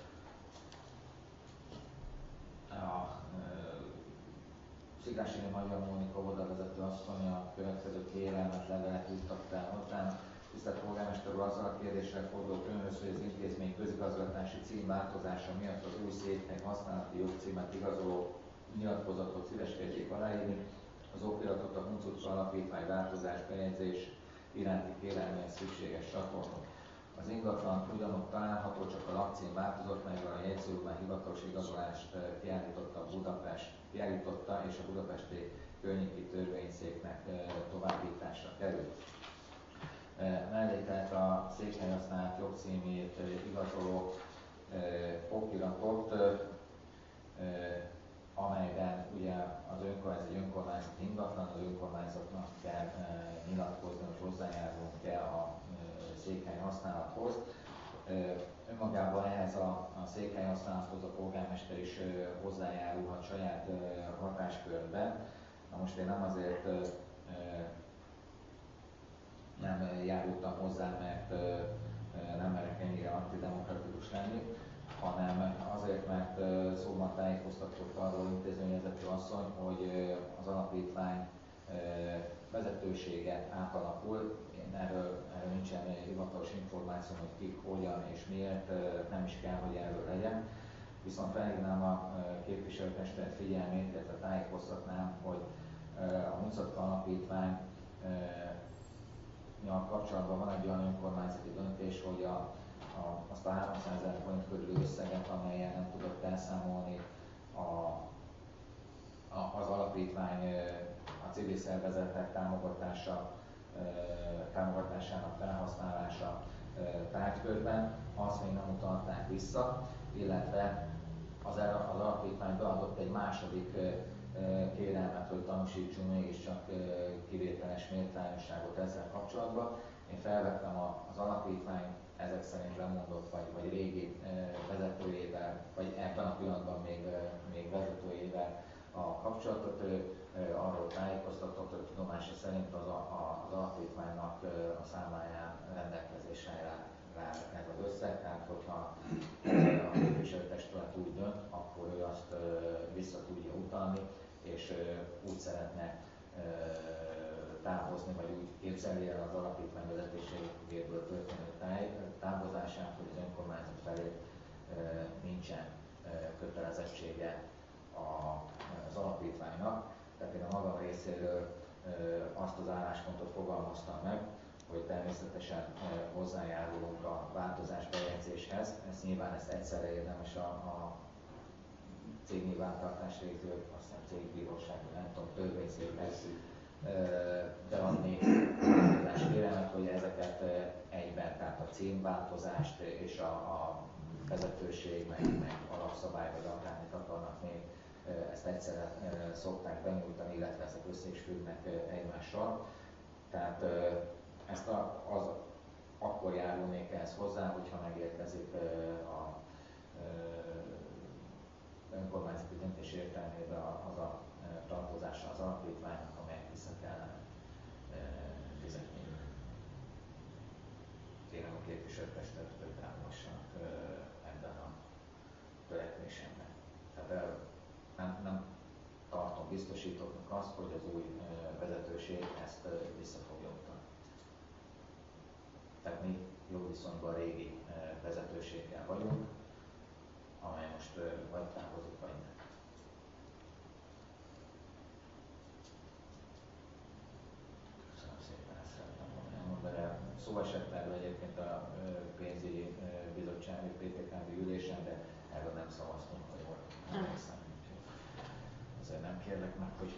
a Szikási Magyar Mónika odavezető asszony a következő kérelmet, levelet juttatta el hozzám. Tisztelt polgármester úr, azzal a kérdéssel fordulok önhöz, hogy az intézmény közigazgatási cím változása miatt az új székhely használati jogcímet igazoló nyilatkozatot szíveskedjék aláírni. Az okiratot a Huncutka Alapítvány változás bejegyzés iránti kérelméhez szükséges csatornok. Az ingatlan ugyanott található, csak a lakcím változott, meg a jegyzőben hivatalos igazolást kiállította és a budapesti környéki törvényszéknek továbbításra került. Mellékelt a székhelyhasználat jogcímét igazoló okiratot, amelyben ugye az egy önkormányzati ingatlan, az önkormányzatnak kell nyilatkozni, hogy hozzájárulunk-e a székhely használathoz. Önmagában ehhez a székhely használathoz a polgármester is hozzájárulhat saját hatáskörben. Na most én nem azért nem járultam hozzá, mert nem merek ennyire antidemokratikus lenni, hanem azért, mert szóban tájékoztatott arról intézményvezető asszony, hogy az alapítvány vezetősége átalakul. Én erről nincsen hivatalos információ, hogy ki, hogyan és miért, nem is kell, hogy erről legyen. Viszont felhívnám a képviselőtestület figyelmét, illetve tájékoztatnám, hogy a Huncutka Alapítvány kapcsolatban van egy olyan önkormányzati döntés, hogy azt a 300 000 forint körüli összeget, amelyen nem tudott elszámolni az alapítvány a civil szervezetek támogatásának felhasználása tárgykörben, azt még nem utalták vissza, illetve az alapítvány beadott egy második kérelmet, hogy tanúsítsunk mégiscsak kivételes méltányosságot ezzel kapcsolatban. Én felvettem az alapítvány ezek szerint lemondott vagy régi vezetőjével, vagy ebben a pillanatban még vezetőjével a kapcsolatot. Arról tájékoztatott, hogy tudomása szerint az alapítványnak a számáján rendelkezésre áll ez az összeg, tehát hogyha a képviselőtestület úgy dönt, akkor ő azt vissza tudja utalni, és úgy szeretne távozni, vagy úgy képzeli el az alapítvány vezetőségéből történő távozását, hogy az önkormányzat felé nincsen kötelezettsége az alapítványnak. Tehát én a magam részéről azt az álláspontot fogalmaztam meg, hogy természetesen hozzájárulunk a változás bejegyzéshez. Ezt egyszerre érdemes a cégnyilvántartás részéről, azt hiszem cégbíróság, nem tudom, törvényszékhez beadni a kérelmet, hogy ezeket egyben, tehát a címváltozást és a vezetőség, meg alapszabály, vagy akármit akarnak még, ezt egyszerre szokták benyújtani, illetve ezek össze is függnek egymással. Tehát ezt akkor járulnék ehhez hozzá, hogyha megérkezik a önkormányzati döntés értelmében az a tartozása az alapítványnak, amelyet vissza kellene fizetni. Kérem a képviselőtestületet, hogy támogassanak ebben a törekvésemben. Tehát nem tartom biztosítottnak azt, hogy az új vezetőség ezt vissza fogja utalni. Tehát mi jogviszonyban régi vezetőséggel vagyunk, amely most vagy távozik, vagy nem. Köszönöm szépen, ezt szeretném volna elmondani. Szó esett erről egyébként a pénzügyi bizottsági PTKB ülésen, de erről nem szavaztunk, hogy volt. Azért nem kérlek meg, hogy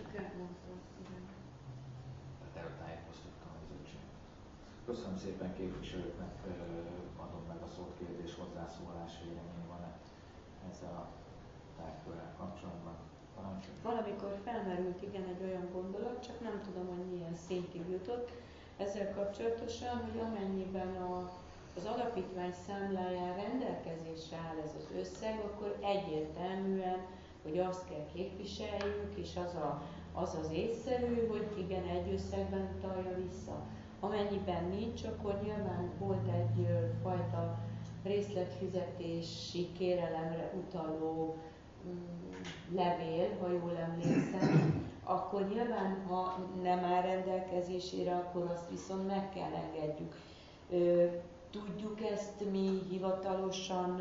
erről tájékoztattam a bizottságot. Köszönöm szépen, képviselőknek adom meg a szót, kérdés, hozzászólás, vélemény van-e ezzel a tárgykörrel kapcsolatban. Valamikor felmerült igen egy olyan gondolat, csak nem tudom, hogy milyen szintig jutott. Ezzel kapcsolatosan, hogy amennyiben az alapítvány számláján rendelkezésre áll ez az összeg, akkor egyértelműen, hogy azt kell képviseljük, és az észszerű, hogy igen, egy összegben utalja vissza. Amennyiben nincs, akkor nyilván volt egyfajta részletfizetési kérelemre utaló levél, ha jól emlékszem, akkor nyilván, ha nem áll rendelkezésére, akkor azt viszont meg kell engedjük. Tudjuk ezt mi hivatalosan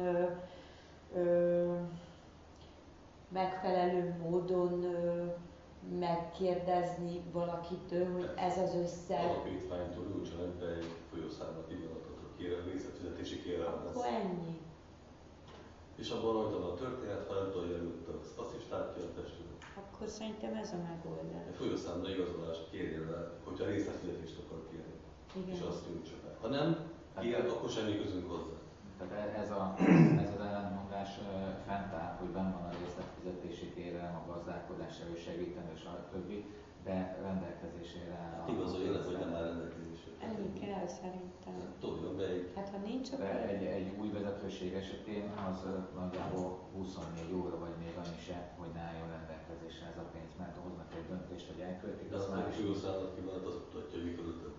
megfelelő módon megkérdezni valakitől, hogy ez az összeg. Alapítványtól nyújtsanak be egy folyószámla kivonatot, a részletfizetési kérelem Akkor ennyi. És abban rajta van a történet, felutalja előtt azt is látja a testület. Akkor szerintem ez a megoldás. Egy folyószámla igazolást kérjen rá, hogyha részletfizetést akar kérni. Igen. És azt nyújtsa be. Ha nem, kér, akkor semmi közünk hozzá. Tehát ez az ellentmondás fent áll, hogy benn van a részletfizetési kérelem, a gazdálkodás elősegíteni és a többi, de rendelkezésére áll. Igazolja le, hogy nem áll rendelkezésre. Ennyi kell szerintem. Toljon be egy. Hát ha nincs, De akkor... egy új vezetőség esetén az nagyjából 24 óra, vagy még annyi se, hogy ne álljon rendelkezésre ez a pénz, mert hoznak egy döntést, hogy elköltik. De azt a folyószámla kivonat azt mutatja, hogy mikor utal.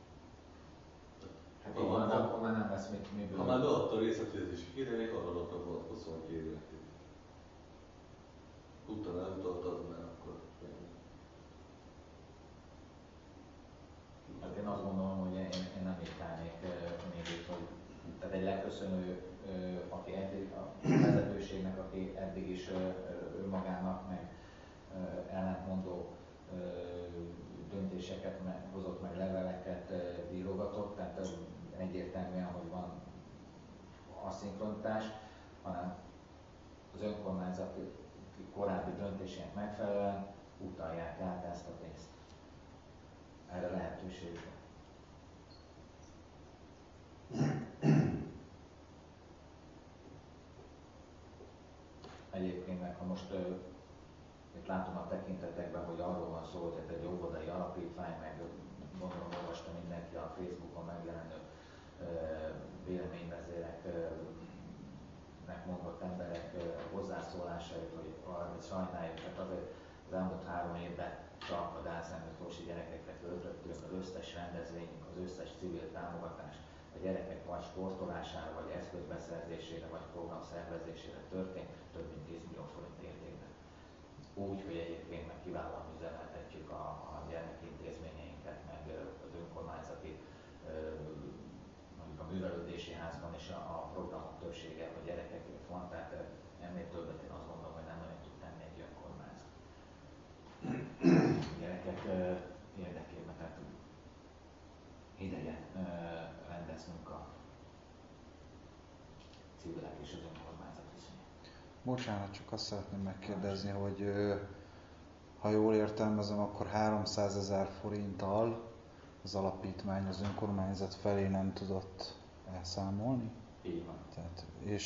Hát akkor már nem lesz miből. Ha már beadta a részletfizetési kérelmét, arra napra vonatkozóan kérjük. Utána elutaltad, mert akkor Hát én azt gondolom, hogy én nem írtálnék még itt, hogy tehát egy leköszönő, aki eddig, a vezetőségnek, aki eddig is önmagának meg ellentmondó döntéseket hozott, meg leveleket írogatott, tehát egyértelműen, hogy van aszinkronitás, hanem az önkormányzati korábbi döntésének megfelelően utalják át ezt a pénzt. Erre lehetőség van. Egyébként meg, ha most itt látom a tekintetekben, hogy arról van szó, hogy egy óvodai alapítvány, meg gondolom olvasta mindenki a Facebookon megjelenő véleményvezéreknek mondott emberek hozzászólásait, hogy valamit sajnáljuk, tehát azért az elmúlt 3 évben csak a Dászlán Miklósi gyerekekre költöttünk, az összes rendezvényünk, az összes civil támogatás a gyerekek vagy sportolására, vagy eszközbeszerzésére, vagy program szervezésére történt, több mint 10 millió forint értékben. Úgy, hogy egyébként meg kiválóan üzemeltetjük a gyermekintézményeinket, meg az önkormányzati, mondjuk a művelődési házban is a programok többsége a gyerekekért van, tehát ennél többet én azt gondolom, hogy nem nagyon tud tenni egy önkormányzat. A gyerekek érdekében, tehát ideje rendeznünk a civilek és az önkormányzat viszonyát. Bocsánat, csak azt szeretném megkérdezni, hogy ha jól értelmezem, akkor 300 000 forinttal az alapítvány az önkormányzat felé nem tudott elszámolni? Így van. Tehát,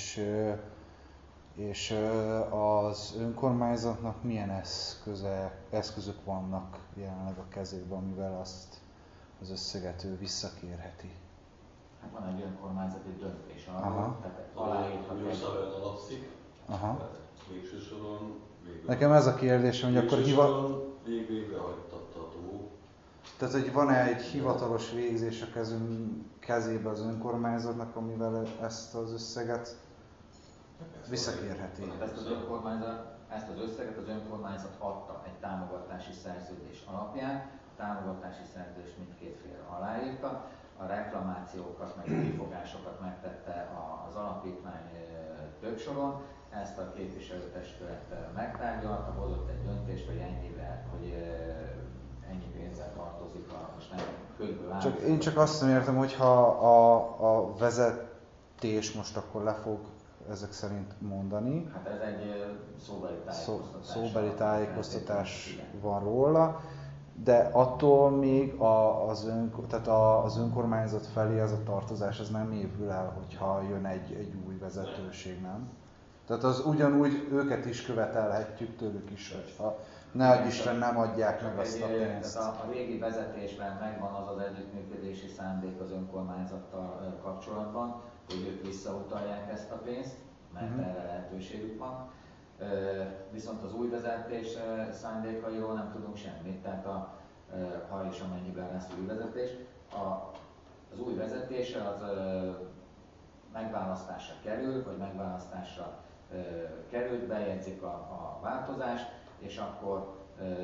és az önkormányzatnak milyen eszközök vannak jelenleg a kezében, amivel azt az összeget ő visszakérheti? Hát van egy önkormányzati döntés arról, tehát aláírhat egy szabályon alapszik, végső soron Nekem ez a kérdésem, hogy akkor végrehajtatható. Tehát, hogy van-e egy hivatalos végzés a kezébe az önkormányzatnak, amivel ezt az összeget visszakérheti? Ezt az összeget az önkormányzat adta egy támogatási szerződés alapján. A támogatási szerződést mindkét fél aláírta. A reklamációkat, meg a kifogásokat megtette az alapítvány több soron. Ezt a képviselőtestület megtárgyalta, hozott egy döntést, hogy ennyi pénzzel tartozik most nem körülbelül. Csak én csak azt nem értem, hogy ha a vezetés most akkor le fog ezek szerint mondani. Hát ez egy szóbeli tájékoztatás van róla, de attól még az önkormányzat felé ez a tartozás ez nem évül el, hogyha jön egy új vezetőség, nem? Tehát az ugyanúgy őket is követelhetjük tőlük is, hogyha ne adj Isten nem adják meg azt a pénzt. A régi vezetésben megvan az az együttműködési szándék az önkormányzattal kapcsolatban, hogy ők visszautalják ezt a pénzt, mert erre lehetőségük van. Viszont az új vezetés szándékairól nem tudunk semmit, tehát ha és amennyiben lesz új vezetés, az új vezetése az megválasztásra kerül, vagy megválasztásra került, bejegyzik a változást, és akkor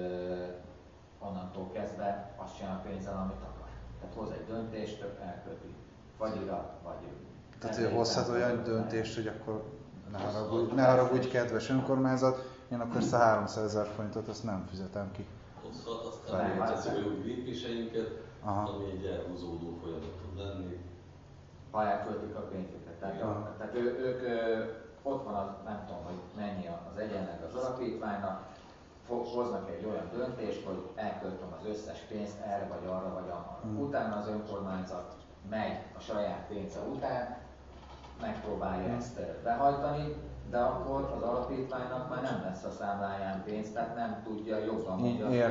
onnantól kezdve azt csinál a pénzzel, amit akar. Tehát hoz egy döntést, elkölti fagyira, vagy... Tehát, hogy hozhat olyan döntést, hogy akkor ne haragudj, kedves önkormányzat, én akkor ezt a 300 000 forintot azt nem fizetem ki. Hozhat, aztán megtesszük a jogi lépéseinket, ami egy elhúzódó folyamat tud lenni. Ha elköltik a pénzüket. Tehát ők ott van az, nem tudom, hogy mennyi az egyenleg az alapítványnak, hoznak egy olyan döntést, hogy elköltöm az összes pénzt erre vagy arra vagy arra. Utána az önkormányzat megy a saját pénze után, megpróbálja ezt behajtani, de akkor az alapítványnak már nem lesz a számláján pénz, tehát nem tudja jobban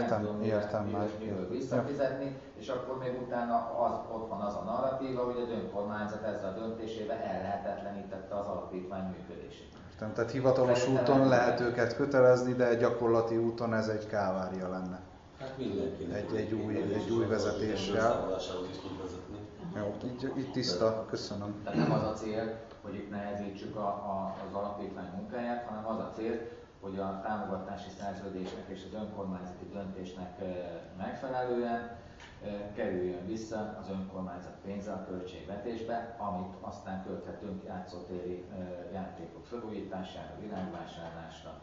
miből visszafizetni, és akkor még utána ott van az a narratíva, hogy az önkormányzat ezzel a döntésével ellehetetlenítette az alapítvány működését. Tehát hivatalos úton lehet őket kötelezni, de gyakorlati úton ez egy kávária lenne. Hát mindenkinek. Egy új vezetéssel. Jó, itt tiszta, köszönöm. Tehát nem az a cél, hogy itt nehezítsük az alapítvány munkáját, hanem az a cél, hogy a támogatási szerződésnek és az önkormányzati döntésnek megfelelően kerüljön vissza az önkormányzat pénze a költségvetésbe, amit aztán költhetünk játszótéri játékok felújítására, világvásárlásra,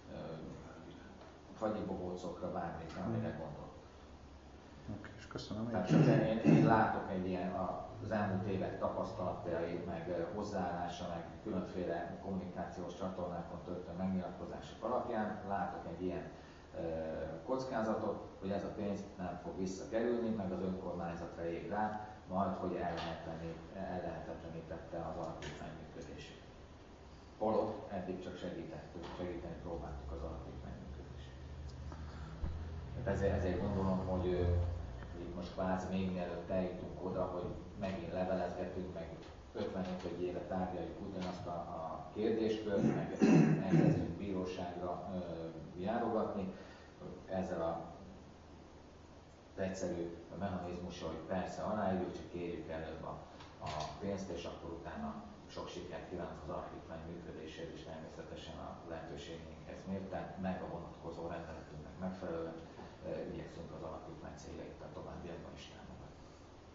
fagyibohócokra, bármit, amire gondol. Oké, és köszönöm. Tehát én látok egy ilyen az elmúlt évek tapasztalatai, meg hozzáállása, meg különféle kommunikációs csatornákon történő megnyilatkozások alapján látok egy ilyen kockázatot, hogy ez a pénz nem fog visszakerülni, meg az önkormányzatra ég rá, majd hogy ellehetetlenítette az alapítvány működését. Holott eddig csak segíteni próbáltuk az alapítvány működését. Ezért gondolom, hogy most kvázi még mielőtt eljutunk oda, hogy megint levelezgetünk, meg 55 éve tárgyaljuk ugyanazt a kérdéskört, meg elkezdünk bíróságra járogatni, ezzel az egyszerű mechanizmussal, hogy persze aláírjuk, csak kérjük előbb a pénzt, és akkor utána sok sikert kívánok az alapítvány működéséhez, és természetesen a lehetőségeinkhez mérten, meg a vonatkozó rendeletünknek megfelelően igyekszünk az alapítvány céljait a továbbiakban is támogatni.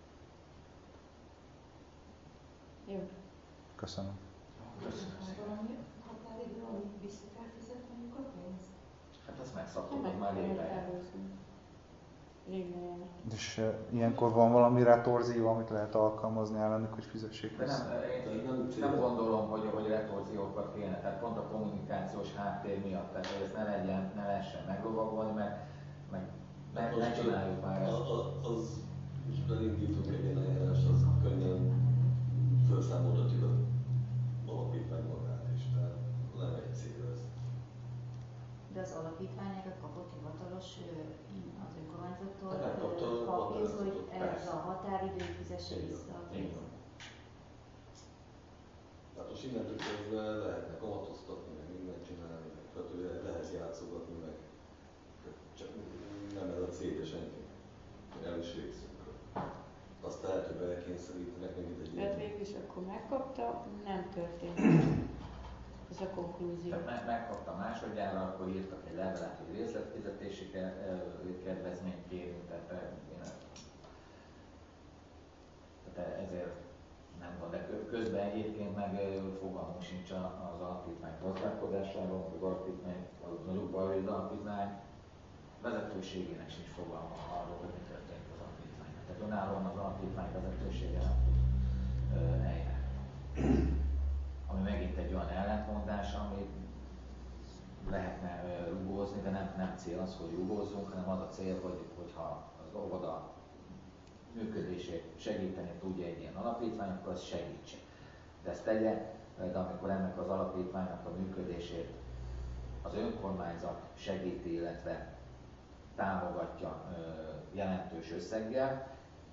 Jó. Köszönöm. Köszönöm szépen. Valami határidő, amit vissza kell fizetnünk a pénzt? Hát azt megszabtuk már létre. És ilyenkor van valami retorzió, amit lehet alkalmazni ellenük, hogy fizessék De vissza? én nem gondolom, hogy retorziókat kéne, tehát pont a kommunikációs háttér miatt, tehát hogy ezt ne lehessen meglovagolni, meg ne csináljuk már ezt. Az most elindítunk egy ilyen eljárást, az könnyen felszámolhatjuk az alapítvány magát is, tehát nem egy cél ez. De az alapítványokat kapott hivatalos az önkormányzattól Hát papírt, hogy ez persze. a határidő fizesse vissza a Így pénzt. van. Tehát most innentől kezdve lehetne kamatoztatni, meg mindent csinálni, tehát ugye lehet játszogatni, meg csak nem ez a célja senki. El is végzünk. Azt lehet, hogy belekényszerítenek, meg mint egy Tehát ilyen. végül is akkor megkapta, nem történt. Ez a konklúzió. Tehát megkapta másodjára, akkor írtak egy levelet, hogy részletfizetési kedvezményt kérünk, tehát ezért nem van, de közben egyébként meg fogalmunk sincs az alapítvány gazdálkodásáról, az alapítvány, az nagyobb baj, hogy az alapítvány vezetőségének sincs fogalma arról, hogy mi történik az alapítványnak. Tehát önállóan az alapítvány vezetősége nem tud eljárni. Ami megint egy olyan ellentmondás, ami lehetne rugózni, de nem cél az, hogy rugózzunk, hanem az a cél, hogyha az óvoda működését segíteni tudja egy ilyen alapítvány, akkor az segítse. De ezt tegye, de amikor ennek az alapítványnak a működését az önkormányzat segíti, illetve támogatja jelentős összeggel,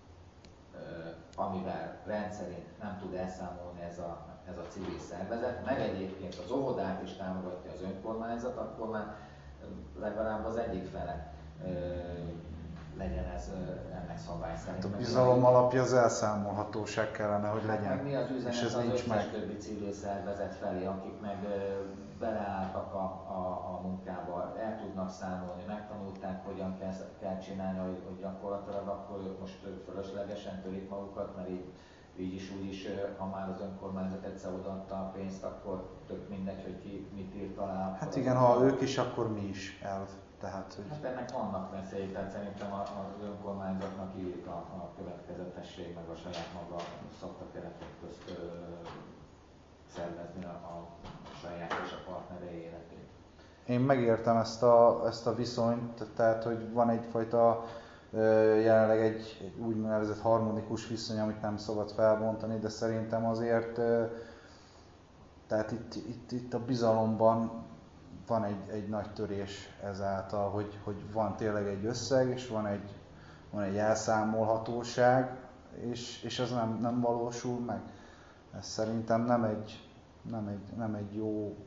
amivel rendszerint nem tud elszámolni ez a civil szervezet, meg egyébként az óvodát is támogatja az önkormányzat, akkor már legalább az egyik fele legyen ez ennek szabály szerint. Hát a bizalom alapja az elszámolhatóság kellene, hogy Hát meg legyen. mi az üzenet És ez az nincs összes meg. többi civil szervezet felé, akik meg beleálltak a munkába, el tudnak számolni, megtanulták, hogyan kell csinálni, hogy gyakorlatilag akkor most fölöslegesen törik magukat, mert így is úgy is, ha már az önkormányzat egyszer odaadta a pénzt, akkor tök mindegy, hogy ki mit írt alá. Hát igen, ha ők is, akkor mi is elv. Tehát, hogy... Hát ennek vannak veszélyei, tehát szerintem az önkormányzatnak illik a következetesség, meg a saját maga szabtakeretek közt szervezni a saját és a partnerei életét. Én megértem ezt a viszonyt, tehát hogy van egyfajta jelenleg egy úgynevezett harmonikus viszony, amit nem szabad felbontani, de szerintem azért tehát itt a bizalomban van egy nagy törés ezáltal, hogy van tényleg egy összeg, és van egy elszámolhatóság, és ez nem valósul meg. Ez szerintem nem egy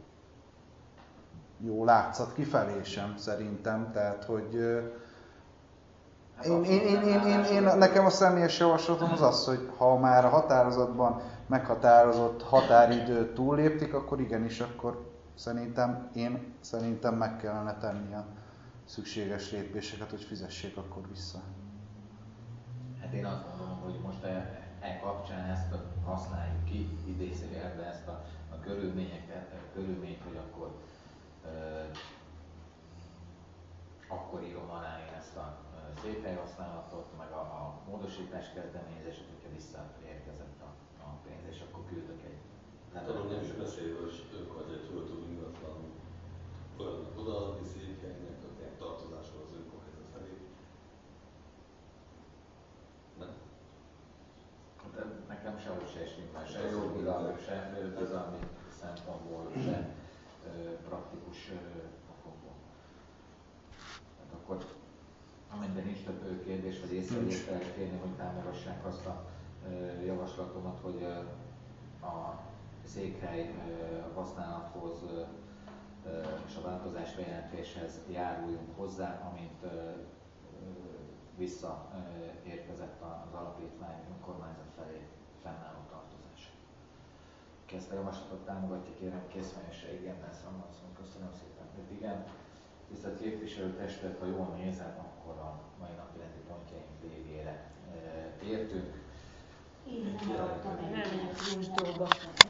jó látszat kifelé sem szerintem, tehát hogy nekem a személyes javaslatom az, hogy ha már a határozatban meghatározott határidőt túlléptik, akkor igenis, akkor szerintem meg kellene tenni a szükséges lépéseket, hogy fizessék akkor vissza. Hát én azt gondolom, hogy most kapcsán ezt használjuk ki, idézőjelben ezt a körülményt, hogy akkor írom alá én ezt a székhelyhasználatot, meg a módosítás kezdeményezést, hogyha visszaérkezett a pénz, és akkor küldök egy. Arról nem is beszélve, hogy önkormányzat tulajdonú ingatlan olyannak odaadni székhelynek, akinek tartozása az önkormányzat felé. Nem? De nekem sehogy se esik már, se jogilag, se bizalmi szempontból, se praktikus okokból. Hát akkor, amennyiben nincs több kérdés vagy észrevétel, kérném, hogy támogassák azt a javaslatomat, hogy a székhely használathoz és a változás bejelentéshez járuljunk hozzá, amint visszaérkezett az alapítvány önkormányzat felé fennálló tartozás. Ki ezt a javaslatot támogatja, kérem, készfejezse igennel szavazunk. Köszönöm szépen. Igen, tisztelt képviselőtestület, ha jól nézem, akkor a mai napirendi pontjaink végére értünk. Én nem maradtam egy. Nem megyek most dolga.